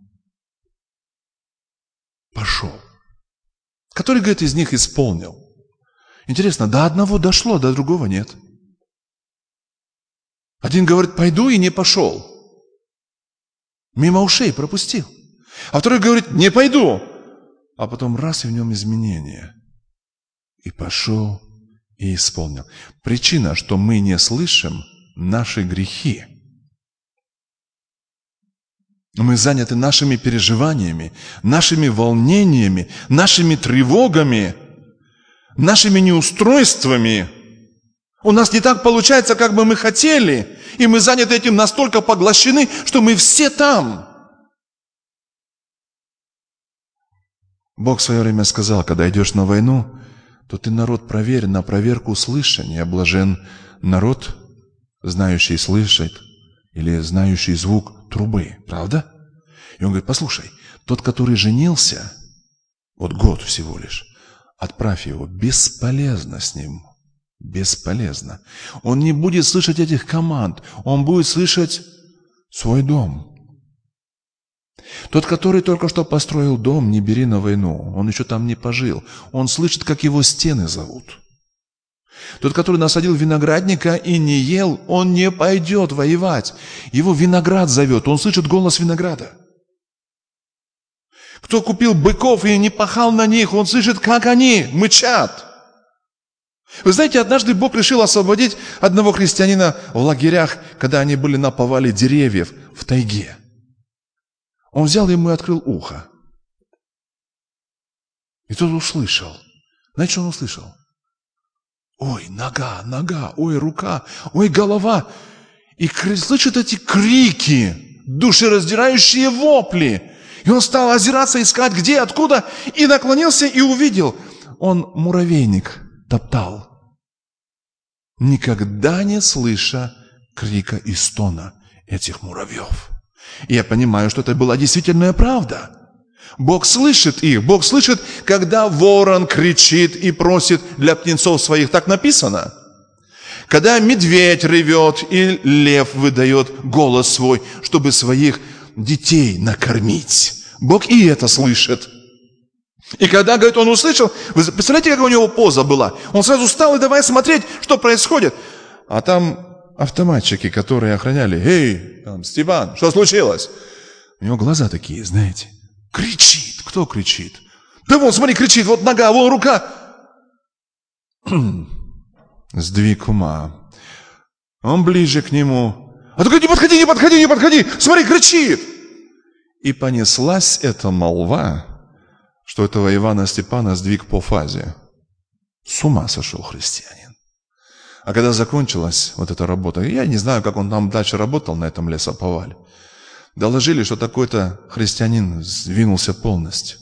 пошел. Который, говорит, из них исполнил? Интересно, до одного дошло, до другого нет. Один говорит: пойду, и не пошел. Мимо ушей пропустил. А второй говорит: не пойду. А потом раз, и в нем изменение. И пошел, и исполнил. Причина, что мы не слышим, наши грехи. Мы заняты нашими переживаниями, нашими волнениями, нашими тревогами, нашими неустройствами. У нас не так получается, как бы мы хотели, и мы заняты этим настолько поглощены, что мы все там. Бог в свое время сказал: когда идешь на войну, то ты народ проверь на проверку слышания. Блажен народ, знающий слышать, или знающий звук трубы. Правда? И он говорит: послушай, тот, который женился, вот год всего лишь, отправь его, бесполезно с ним. Бесполезно. Он не будет слышать этих команд, он будет слышать свой дом. Тот, который только что построил дом, не бери на войну, он еще там не пожил. Он слышит, как его стены зовут. Тот, который насадил виноградника и не ел, он не пойдет воевать. Его виноград зовет, он слышит голос винограда. Кто купил быков и не пахал на них, он слышит, как они мычат. Вы знаете, однажды Бог решил освободить одного христианина в лагерях, когда они были на повале деревьев в тайге. Он взял ему и открыл ухо. И тот услышал. Знаете, что он услышал? Ой, нога, ой, рука, ой, голова. И слышит эти крики, душераздирающие вопли. И он стал озираться, искать, где, откуда, и наклонился и увидел. Он муравейник топтал, никогда не слыша крика и стона этих муравьев. И я понимаю, что это была действительная правда. Бог слышит их. Бог слышит, когда ворон кричит и просит для птенцов своих. Так написано. Когда медведь ревет и лев выдает голос свой, чтобы своих детей накормить. Бог и это слышит. И когда, говорит, он услышал, вы представляете, какая у него поза была? Он сразу встал и давай смотреть, что происходит. А там автоматчики, которые охраняли. Эй, там, Степан, что случилось? У него глаза такие, знаете. Кричит. Кто кричит? Да вон, смотри, кричит. Вот нога, вон рука. Сдвиг ума. Он ближе к нему. А только не подходи, не подходи, не подходи. Смотри, кричит. И понеслась эта молва, что этого Ивана Степана сдвиг по фазе. С ума сошел христианин. А когда закончилась вот эта работа, я не знаю, как он там дальше работал на этом лесоповале, доложили, что такой-то христианин сдвинулся полностью.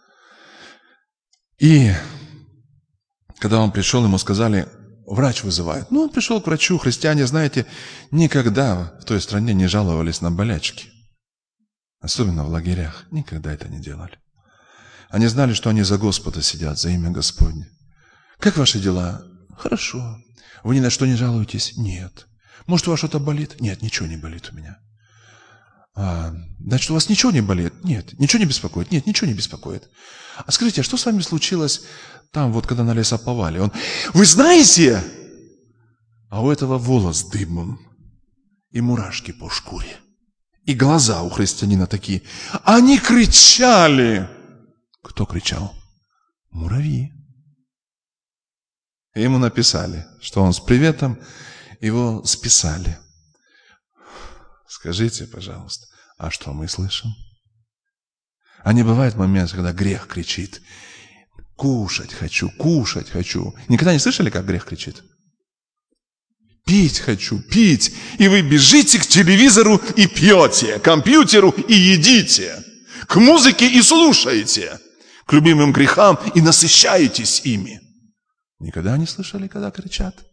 И когда он пришел, ему сказали, врач вызывает. Ну, он пришел к врачу. Христиане, знаете, никогда в той стране не жаловались на болячки. Особенно в лагерях. Никогда это не делали. Они знали, что они за Господа сидят, за имя Господне. Как ваши дела? Хорошо. Вы ни на что не жалуетесь? Нет. Может, у вас что-то болит? Нет, ничего не болит у меня. Значит, у вас ничего не болит? Нет. Ничего не беспокоит? Нет, ничего не беспокоит. А скажите, а что с вами случилось там, вот когда на лесоповале? Он, вы знаете? А у этого волос дымом и мурашки по шкуре. И глаза у христианина такие. Они кричали. Кто кричал? Муравьи. И ему написали, что он с приветом, его списали. Скажите, пожалуйста, а что мы слышим? А не бывает момент, когда грех кричит. Кушать хочу, кушать хочу. Никогда не слышали, как грех кричит? Пить хочу, пить. И вы бежите к телевизору и пьете, к компьютеру и едите, к музыке и слушаете, к любимым грехам и насыщаетесь ими. Никогда не слышали, когда кричат?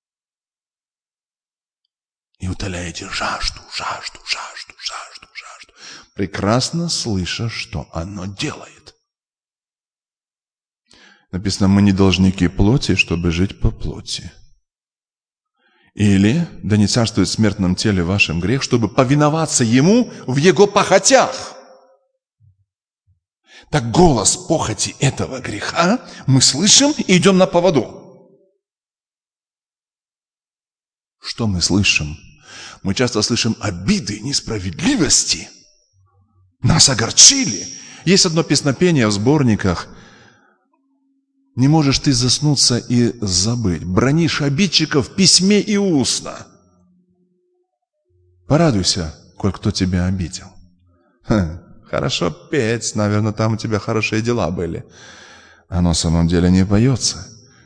И утоляете жажду, жажду, жажду, жажду, жажду, прекрасно слыша, что оно делает. Написано, мы не должники плоти, чтобы жить по плоти. Или, да не царствует в смертном теле вашим грех, чтобы повиноваться ему в его похотях. Так голос похоти этого греха мы слышим и идем на поводу. Что мы слышим? Мы часто слышим обиды, несправедливости. Нас огорчили. Есть одно песнопение в сборниках. Не можешь ты заснуться и забыть. Бранишь обидчиков в письме и устно. Порадуйся, коль кто тебя обидел. Хорошо петь, наверное, там у тебя хорошие дела были. А на самом деле не поется.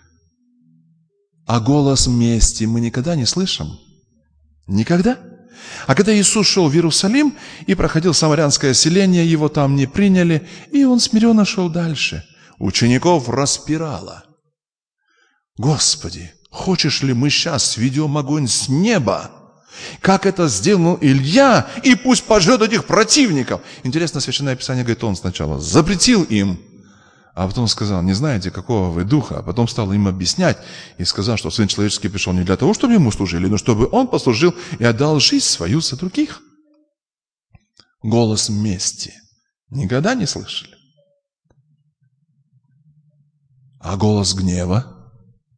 А голос мести мы никогда не слышим. Никогда. А когда Иисус шел в Иерусалим и проходил самарянское селение, его там не приняли, и он смиренно шел дальше. Учеников распирало. Господи, хочешь ли мы сейчас сведем огонь с неба? Как это сделал Илья, и пусть пожрет этих противников. Интересно, Священное Писание говорит, он сначала запретил им, а потом сказал, не знаете, какого вы духа, а потом стал им объяснять и сказал, что Сын Человеческий пришел не для того, чтобы ему служили, но чтобы он послужил и отдал жизнь свою за других. голос мести? Никогда не слышали? А голос гнева?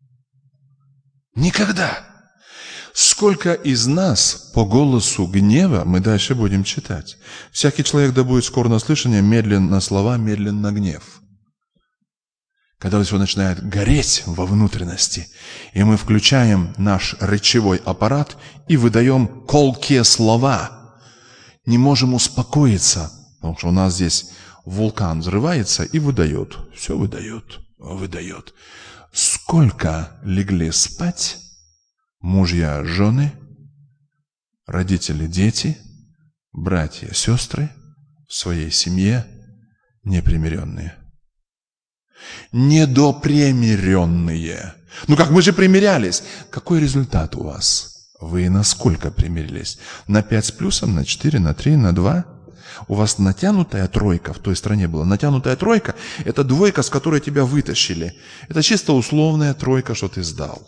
Никогда. Сколько из нас по голосу гнева, мы дальше будем читать. Всякий человек да будет скор на слышание, медлен на слова, медлен на гнев. Когда все начинает гореть во внутренности, и мы включаем наш речевой аппарат и выдаем колкие слова, не можем успокоиться, потому что у нас здесь вулкан взрывается и выдает. Все выдает. Сколько легли спать мужья, жены, родители, дети, братья, сестры в своей семье непримиренные. Недопримиренные. Ну как мы же примирялись? Какой результат у вас? Вы на сколько примирились? На 5 с плюсом, на 4, на 3, на 2? У вас натянутая тройка в той стране была. Натянутая тройка – это двойка, с которой тебя вытащили. Это чисто условная тройка, что ты сдал.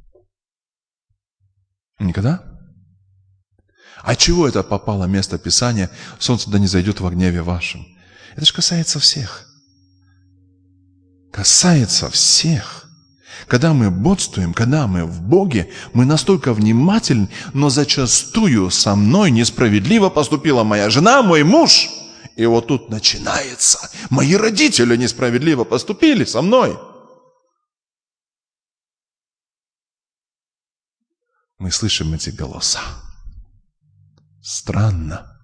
Никогда? А чего это попало место Писания? Солнце да не зайдет во гневе вашем. Это же касается всех. Касается всех. Когда мы бодствуем, когда мы в Боге, мы настолько внимательны, но зачастую со мной несправедливо поступила моя жена, мой муж. И вот тут начинается. Мои родители несправедливо поступили со мной. Мы слышим эти голоса. Странно.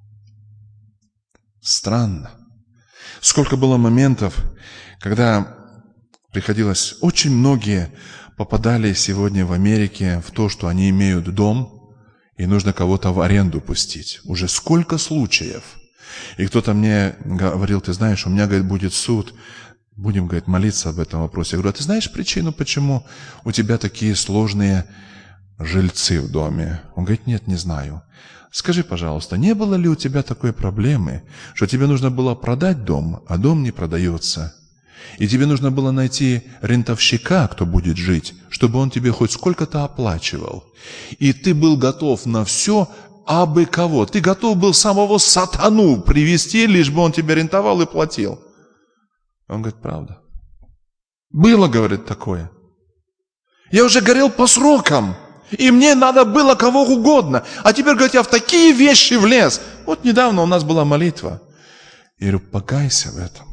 Странно. Сколько было моментов, когда приходилось, очень многие попадали сегодня в Америке в то, что они имеют дом, и нужно кого-то в аренду пустить. Уже сколько случаев. И кто-то мне говорил, ты знаешь, у меня, говорит, будет суд, будем, говорит, молиться об этом вопросе. Я говорю, а ты знаешь причину, почему у тебя такие сложные жильцы в доме? Он говорит, нет, не знаю. Скажи, пожалуйста, не было ли у тебя такой проблемы, что тебе нужно было продать дом, а дом не продается? И тебе нужно было найти рентовщика, кто будет жить, чтобы он тебе хоть сколько-то оплачивал. И ты был готов на все, абы кого. Ты готов был самого сатану привести, лишь бы он тебе рентовал и платил. Он говорит, правда. Было, говорит, такое. Я уже горел по срокам, и мне надо было кого угодно. А теперь, говорит, я в такие вещи влез. Вот недавно у нас была молитва. Я говорю, покайся в этом.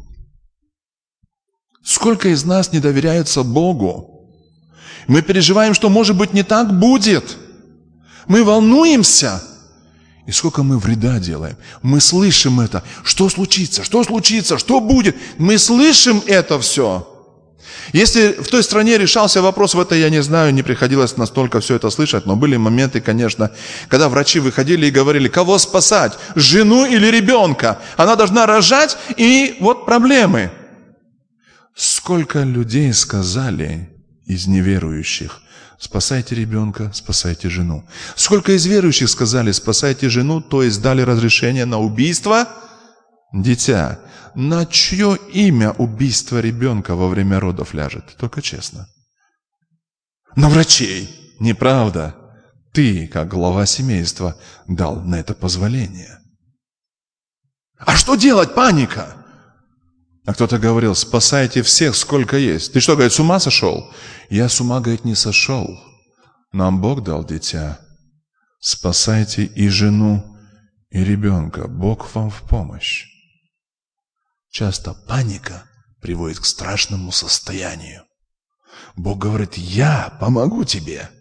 Сколько из нас не доверяются Богу? Мы переживаем, что, может быть, не так будет. Мы волнуемся. И сколько мы вреда делаем. Мы слышим это. Что случится? Что случится? Что будет? Мы слышим это все. Если в той стране решался вопрос, в это я не знаю, не приходилось настолько все это слышать, но были моменты, конечно, когда врачи выходили и говорили, кого спасать, жену или ребенка? Она должна рожать, и вот проблемы. Сколько людей сказали из неверующих, спасайте ребенка, спасайте жену. Сколько из верующих сказали, спасайте жену, то есть дали разрешение на убийство дитя. На чье имя убийство ребенка во время родов ляжет? Только честно. На врачей. Неправда. Ты, как глава семейства, дал на это позволение. А что делать? Паника. А кто-то говорил, спасайте всех, сколько есть. Ты что, говорит, с ума сошел? Я с ума, говорит, не сошел. Нам Бог дал дитя. Спасайте и жену, и ребенка. Бог вам в помощь. Часто паника приводит к страшному состоянию. Бог говорит, я помогу тебе.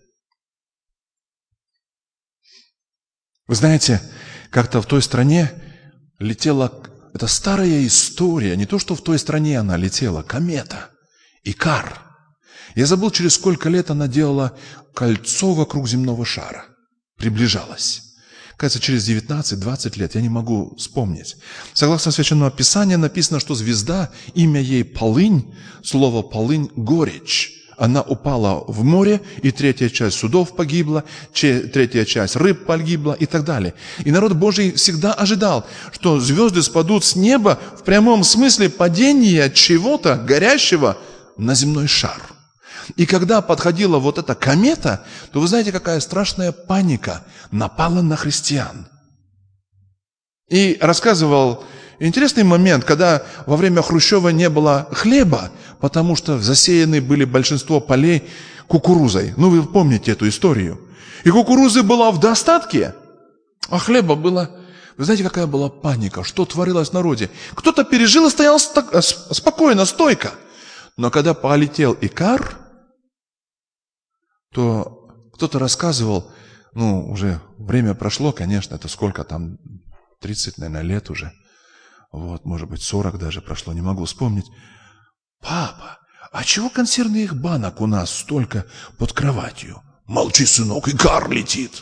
Вы знаете, как-то в той стране летела, это старая история, не то, что в той стране она летела, комета, Икар. Я забыл, через сколько лет она делала кольцо вокруг земного шара, приближалась. Кажется, через 19-20 лет, я не могу вспомнить. Согласно Священному Писанию написано, что звезда, имя ей Полынь, слово Полынь – горечь. Она упала в море, и третья часть судов погибла, третья часть рыб погибла и так далее. И народ Божий всегда ожидал, что звезды спадут с неба в прямом смысле падения чего-то горящего на земной шар. И когда подходила вот эта комета, то вы знаете, какая страшная паника напала на христиан. И рассказывал интересный момент, когда во время Хрущева не было хлеба, потому что засеяны были большинство полей кукурузой. Ну, вы помните эту историю. И кукурузы была в достатке, а хлеба было... Вы знаете, какая была паника, что творилось в народе? Кто-то пережил и стоял спокойно, стойко. Но когда полетел Икар, то кто-то рассказывал, уже время прошло, конечно, это сколько там, 30, наверное, лет уже. Вот, может быть, 40 даже прошло, не могу вспомнить. Папа, а чего консервных банок у нас столько под кроватью? Молчи, сынок, Икар летит.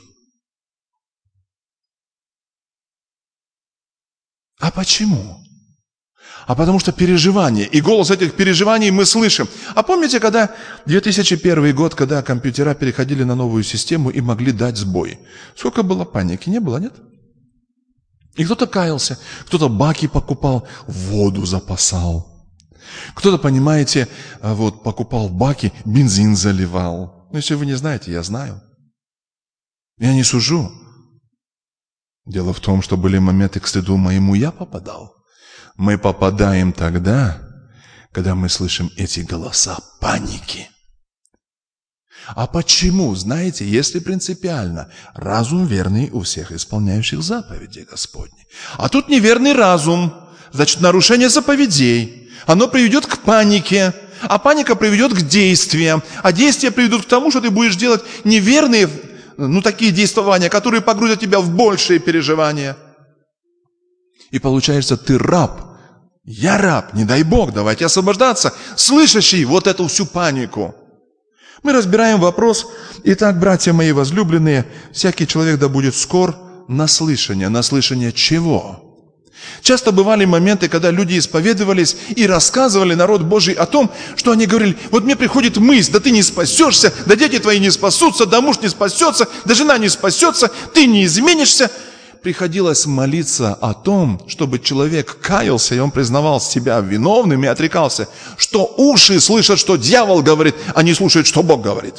А почему? А потому что переживания. И голос этих переживаний мы слышим. А помните, когда 2001 год, когда компьютера переходили на новую систему и могли дать сбой? Сколько было паники? Не было, нет? И кто-то каялся, кто-то баки покупал, воду запасал. Кто-то, понимаете, покупал баки, бензин заливал. Если вы не знаете, я знаю. Я не сужу. Дело в том, что были моменты, к стыду моему я попадал. Мы попадаем тогда, когда мы слышим эти голоса паники. А почему? Знаете, если принципиально, разум верный у всех исполняющих заповеди Господни. А тут неверный разум, значит, нарушение заповедей. Оно приведет к панике, а паника приведет к действиям. А действия приведут к тому, что ты будешь делать неверные, такие действования, которые погрузят тебя в большие переживания. И получается, ты раб. Я раб, не дай Бог, давайте освобождаться, слышащий вот эту всю панику. Мы разбираем вопрос. Итак, братья мои возлюбленные, всякий человек да будет скор на слышание. На слышание чего? Часто бывали моменты, когда люди исповедовались и рассказывали народ Божий о том, что они говорили: вот мне приходит мысль, да ты не спасешься, да дети твои не спасутся, да муж не спасется, да жена не спасется, ты не изменишься. Приходилось молиться о том, чтобы человек каялся, и он признавал себя виновным и отрекался, что уши слышат, что дьявол говорит, а не слушают, что Бог говорит.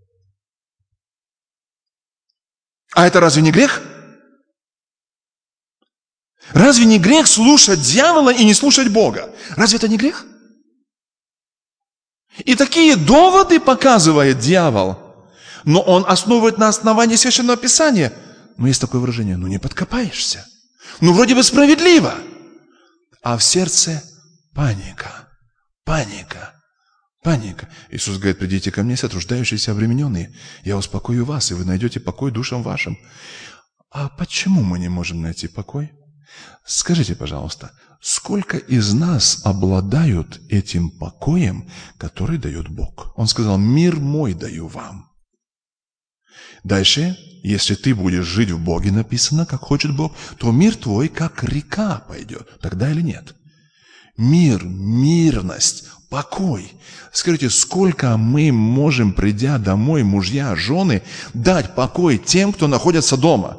А это разве не грех? Разве не грех слушать дьявола и не слушать Бога? Разве это не грех? И такие доводы показывает дьявол, но он основывает на основании Священного Писания. Но есть такое выражение: не подкопаешься. Вроде бы справедливо. А в сердце паника, паника, паника. Иисус говорит: придите ко мне, все труждающиеся, обремененные, я успокою вас, и вы найдете покой душам вашим. А почему мы не можем найти покой? Скажите, пожалуйста, сколько из нас обладают этим покоем, который дает Бог? Он сказал: мир мой даю вам. Дальше, если ты будешь жить в Боге, написано, как хочет Бог, то мир твой, как река, пойдет. Тогда или нет? Мир, мирность, покой. Скажите, сколько мы можем, придя домой, мужья, жены, дать покой тем, кто находится дома?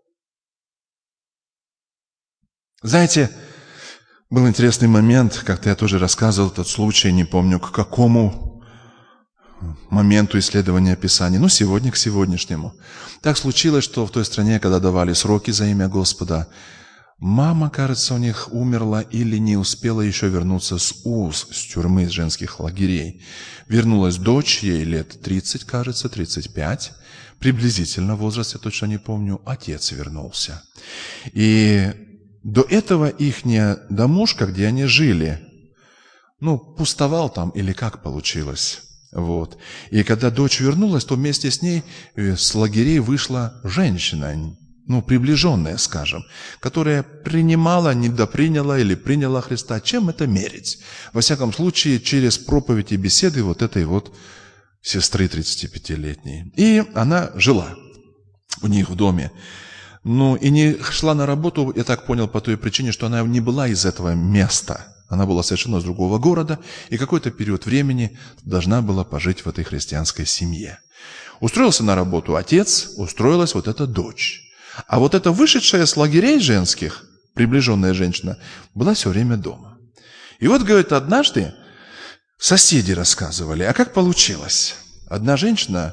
Знаете, был интересный момент, как-то я тоже рассказывал этот случай, не помню к какому моменту исследования Писаний, сегодня к сегодняшнему. Так случилось, что в той стране, когда давали сроки за имя Господа, мама, кажется, у них умерла или не успела еще вернуться с тюрьмы, из женских лагерей. Вернулась дочь, ей лет 30, кажется, 35, приблизительно возраст, я точно не помню, отец вернулся. И до этого ихняя домушка, где они жили, пустовал там или как получилось. И когда дочь вернулась, то вместе с ней с лагерей вышла женщина, приближенная, скажем, которая принимала, недоприняла или приняла Христа. Чем это мерить? Во всяком случае, через проповедь и беседы этой сестры 35-летней. И она жила у них в доме. И не шла на работу, я так понял, по той причине, что она не была из этого места. Она была совершенно из другого города, и какой-то период времени должна была пожить в этой христианской семье. Устроился на работу отец, устроилась эта дочь. А эта вышедшая с лагерей женских, приближенная женщина, была все время дома. И говорит, однажды соседи рассказывали, а как получилось? Одна женщина,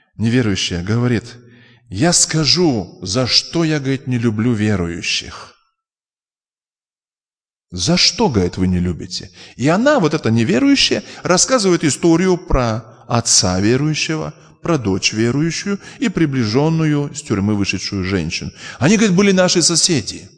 неверующая, говорит: я скажу, за что я, говорит, не люблю верующих. За что, говорит, вы не любите? И она, вот эта неверующая, рассказывает историю про отца верующего, про дочь верующую и приближенную с тюрьмы вышедшую женщину. Они, говорит, были наши соседи.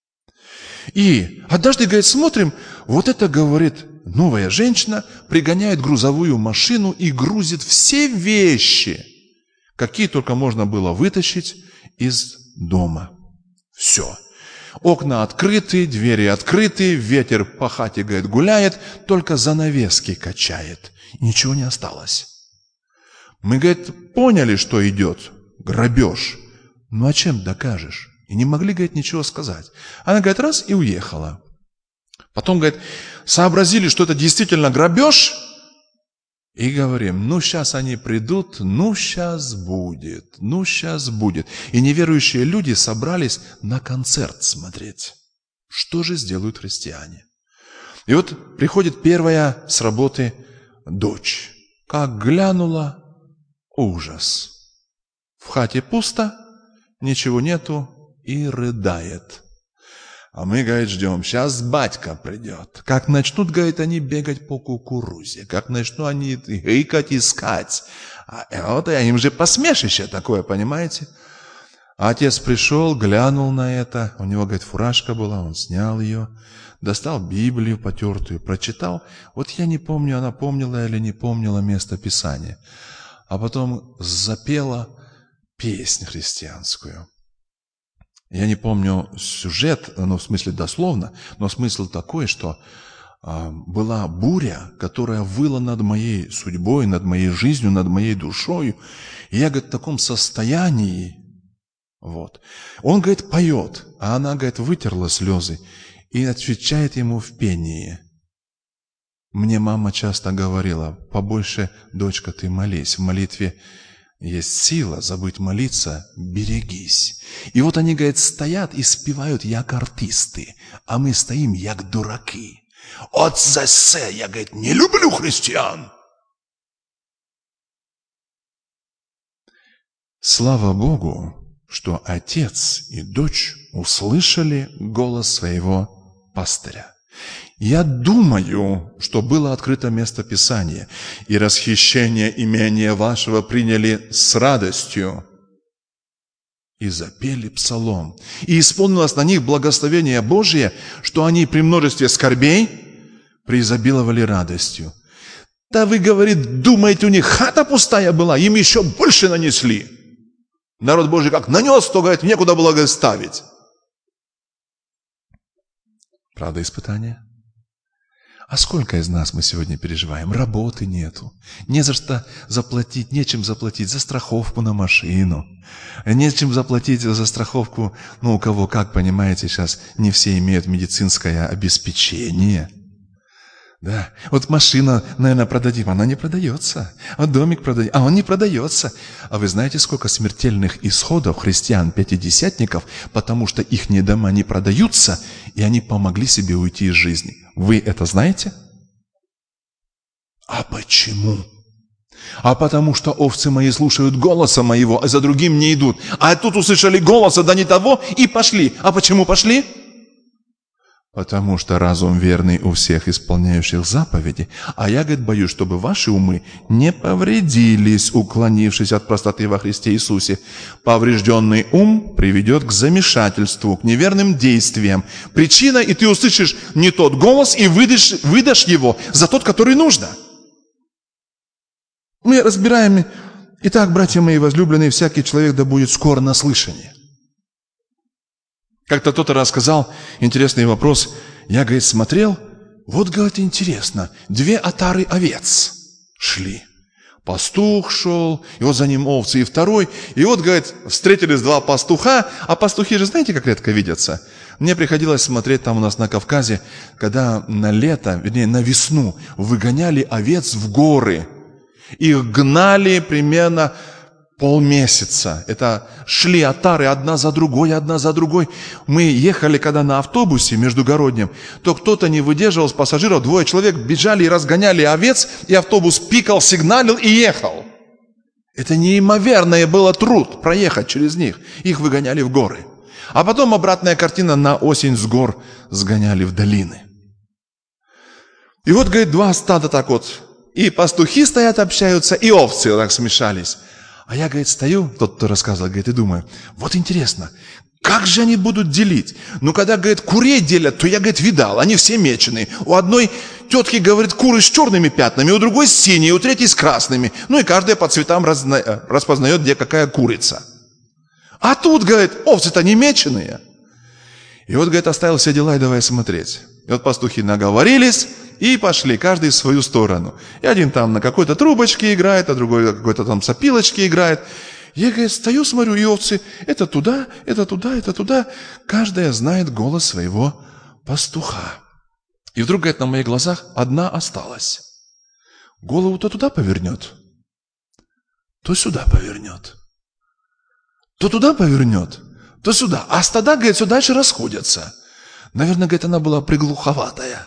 И однажды, говорит, смотрим, вот это, говорит, новая женщина пригоняет грузовую машину и грузит все вещи, какие только можно было вытащить из дома. Все. Окна открыты, двери открыты, ветер по хате, говорит, гуляет, только занавески качает. Ничего не осталось. Мы, говорит, поняли, что идет грабеж. Ну а чем докажешь? И не могли, говорит, ничего сказать. Она, говорит, раз и уехала. Потом, говорит, сообразили, что это действительно грабеж. И говорим, ну сейчас они придут, ну сейчас будет, ну сейчас будет. И неверующие люди собрались на концерт смотреть. Что же сделают христиане? И вот приходит первая с работы дочь. Как глянула, ужас. В хате пусто, ничего нету и рыдает. А мы, говорит, ждем, сейчас батька придет. Как начнут, говорит, они бегать по кукурузе, как начнут они гыкать, искать. Вот им же посмешище такое, понимаете? А отец пришел, глянул на это, у него, говорит, фуражка была, он снял ее, достал Библию потертую, прочитал. Вот я не помню, она помнила или не помнила место Писания. А потом запела песнь христианскую. Я не помню сюжет, в смысле дословно, но смысл такой, что была буря, которая выла над моей судьбой, над моей жизнью, над моей душой. И я, говорит, в таком состоянии. Вот. Он, говорит, поет, а она, говорит, вытерла слезы и отвечает ему в пении. Мне мама часто говорила, побольше, дочка, ты молись, в молитве есть сила, забыть молиться, берегись. И вот они, говорит, стоят и спевают, як артисты, а мы стоим, як дураки. От за це, я, говорит, не люблю христиан. Слава Богу, что отец и дочь услышали голос своего пастыря. Я думаю, что было открыто место Писания, и расхищение имения вашего приняли с радостью, и запели псалом, и исполнилось на них благословение Божие, что они при множестве скорбей преизобиловали радостью. Да вы, говорит, думаете, у них хата пустая была, им еще больше нанесли. Народ Божий как нанес, то, говорит, некуда было, говорит, ставить. Правда, испытание? А сколько из нас мы сегодня переживаем? Работы нету, не за что заплатить, нечем заплатить за страховку на машину, нечем заплатить за страховку, у кого как, понимаете, сейчас не все имеют медицинское обеспечение. Да, вот машина, наверное, продадим, она не продается, вот домик продадим, а он не продается. А вы знаете, сколько смертельных исходов христиан-пятидесятников, потому что их дома не продаются, и они помогли себе уйти из жизни. Вы это знаете? А почему? А потому что овцы мои слушают голоса моего, а за другим не идут. А тут услышали голоса, да не того, и пошли. А почему пошли? Потому что разум верный у всех исполняющих заповеди. А я, говорит, боюсь, чтобы ваши умы не повредились, уклонившись от простоты во Христе Иисусе. Поврежденный ум приведет к замешательству, к неверным действиям. Причина, и ты услышишь не тот голос, и выдашь его за тот, который нужно. Мы разбираем. Итак, братья мои возлюбленные, всякий человек да будет скоро на слышание. Как-то кто-то рассказал интересный вопрос. Я, говорит, смотрел, вот, говорит, интересно, 2 отары овец шли. Пастух шел, и вот за ним овцы, и второй. И вот, говорит, встретились 2 пастуха, а пастухи же знаете, как редко видятся? Мне приходилось смотреть там у нас на Кавказе, когда на лето, вернее, на весну выгоняли овец в горы. Их гнали примерно полмесяца. Это шли отары одна за другой. Мы ехали, когда на автобусе междугороднем, то кто-то не выдерживал с пассажиров, 2 человек бежали и разгоняли овец, и автобус пикал, сигналил и ехал. Это неимоверное было труд проехать через них. Их выгоняли в горы. А потом обратная картина: на осень с гор сгоняли в долины. И вот, говорит, два стада так вот, и пастухи стоят, общаются, и овцы так смешались. А я, говорит, стою, тот, кто рассказывал, говорит, и думаю, вот интересно, как же они будут делить? Ну, когда, говорит, курей делят, то я, говорит, видал, они все меченые. У одной тетки, говорит, куры с черными пятнами, у другой с синей, у третьей с красными. Ну, и каждая по цветам распознает, где какая курица. А тут, говорит, овцы-то не меченые. И вот, говорит, оставил все дела и давай смотреть. И вот пастухи наговорились и пошли, каждый в свою сторону. И один там на какой-то трубочке играет, а другой на какой-то там сопилочке играет. Я, говорит, стою, смотрю, и овцы, это туда, это туда, это туда. Каждая знает голос своего пастуха. И вдруг, говорит, на моих глазах одна осталась. Голову то туда повернет, то сюда повернет. То туда повернет, то сюда. А стада, говорит, все дальше расходятся. Наверное, говорит, она была приглуховатая.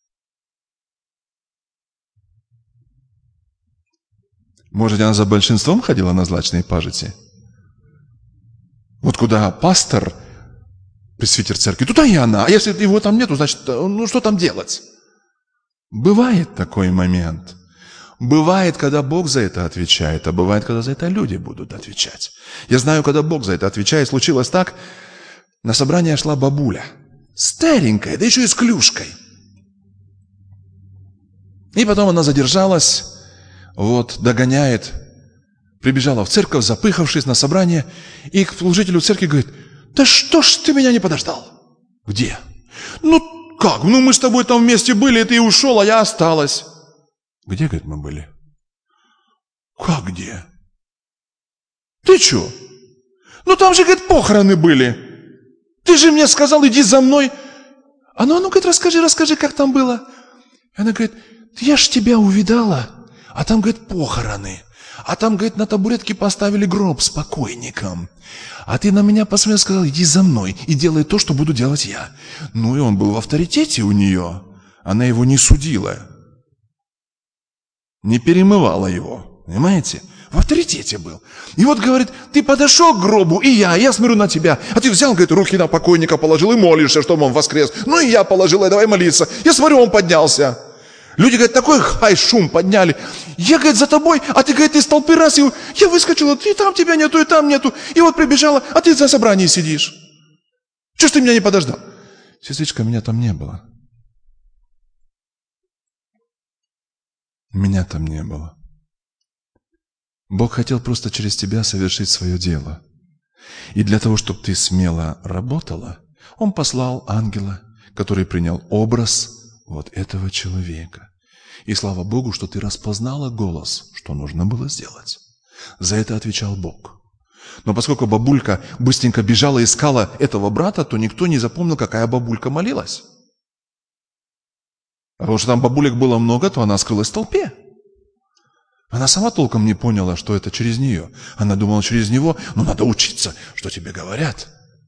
Может, она за большинством ходила на злачные пажити? Вот куда пастор, пресвитер церкви, туда и она. А если его там нету, значит, ну что там делать? Бывает такой момент. Бывает, когда Бог за это отвечает, а бывает, когда за это люди будут отвечать. Я знаю, когда Бог за это отвечает, случилось так. На собрание шла бабуля. Старенькая, да еще и с клюшкой. И потом она задержалась. Вот, догоняет, прибежала в церковь, запыхавшись на собрание, и к служителю церкви говорит, да что ж ты меня не подождал? Где? Ну как, ну мы с тобой там вместе были, ты ушел, а я осталась. Где, говорит, мы были? Как где? Ты что? Ну там же, говорит, похороны были. Ты же мне сказал, иди за мной. А ну, говорит, расскажи, как там было. И она говорит, я ж тебя увидала. А там, говорит, похороны. А там, говорит, на табуретке поставили гроб с покойником. А ты на меня посмотрел, сказал, иди за мной и делай то, что буду делать я. Ну и он был в авторитете у нее. Она его не судила. Не перемывала его. Понимаете? В авторитете был. И вот, говорит, ты подошел к гробу, и я смотрю на тебя. А ты взял, говорит, руки на покойника положил и молишься, чтобы он воскрес. Ну и я положил, и давай молиться. Я смотрю, он поднялся. Люди, говорят, такой хай-шум подняли. Я, говорит, за тобой, а ты, говорит, из толпы раз, и я выскочила, и там тебя нету, и там нету. И вот прибежала, а ты за собрании сидишь. Чего ж ты меня не подождал? Сестричка, меня там не было. Меня там не было. Бог хотел просто через тебя совершить свое дело. И для того, чтобы ты смело работала, Он послал ангела, который принял образ вот этого человека. И слава Богу, что ты распознала голос, что нужно было сделать. За это отвечал Бог. Но поскольку бабулька быстренько бежала и искала этого брата, то никто не запомнил, какая бабулька молилась. А потому что там бабулек было много, то она скрылась в толпе. Она сама толком не поняла, что это через нее. Она думала через него, ну надо учиться, что тебе говорят.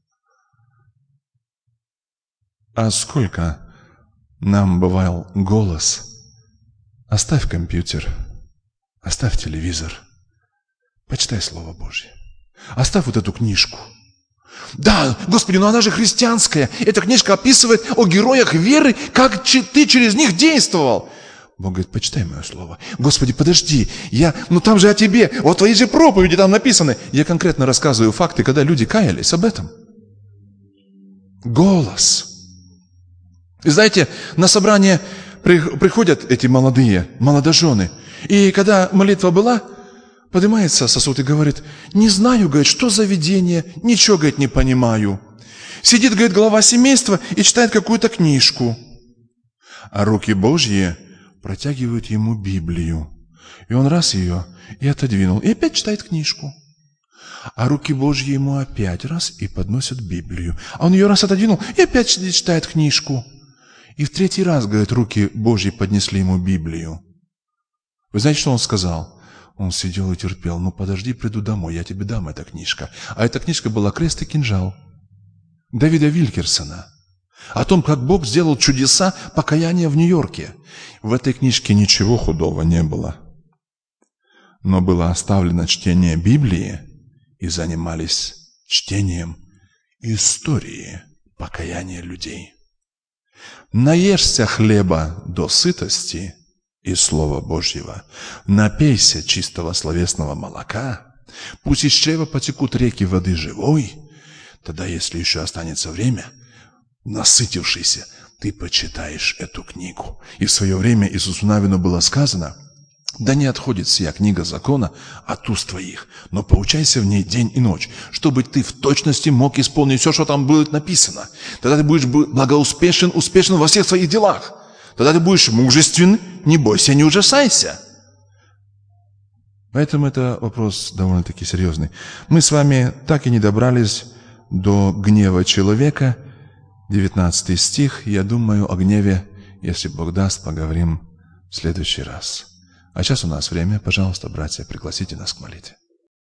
А сколько нам бывал голос: оставь компьютер, оставь телевизор, почитай Слово Божье, оставь вот эту книжку. Да, Господи, но она же христианская. Эта книжка описывает о героях веры, как ты через них действовал. Бог говорит, почитай мое слово. Господи, подожди, ну там же о тебе, вот твои же проповеди там написаны. Я конкретно рассказываю факты, когда люди каялись об этом. Голос. И знаете, на собрание приходят эти молодожены, и когда молитва была, поднимается сосуд и говорит, не знаю, говорит, что за видение, ничего, говорит, не понимаю. Сидит, говорит, глава семейства и читает какую-то книжку. А руки Божьи протягивают ему Библию. И он раз ее и отодвинул, и опять читает книжку. А руки Божьи ему опять раз и подносят Библию. А он ее раз отодвинул и опять читает книжку. И в третий раз, говорит, руки Божьи поднесли ему Библию. Вы знаете, что он сказал? Он сидел и терпел. Ну подожди, приду домой, я тебе дам эта книжка. А эта книжка была «Крест и кинжал» Дэвида Вилкерсона. О том, как Бог сделал чудеса покаяния в Нью-Йорке. В этой книжке ничего худого не было. Но было оставлено чтение Библии, и занимались чтением истории покаяния людей. Наешься хлеба до сытости и Слова Божьего, напейся чистого словесного молока, пусть из чрева потекут реки воды живой, тогда, если еще останется время, насытившийся, ты почитаешь эту книгу. И в свое время Иисусу Навину было сказано: да не отходит сия книга закона от уст твоих, но поучайся в ней день и ночь, чтобы ты в точности мог исполнить все, что там будет написано. Тогда ты будешь успешен во всех своих делах. Тогда ты будешь мужествен, не бойся, не ужасайся. Поэтому это вопрос довольно-таки серьезный. Мы с вами так и не добрались до гнева человека. 19 стих. Я думаю, о гневе, если Бог даст, поговорим в следующий раз. А сейчас у нас время. Пожалуйста, братья, пригласите нас к молитве.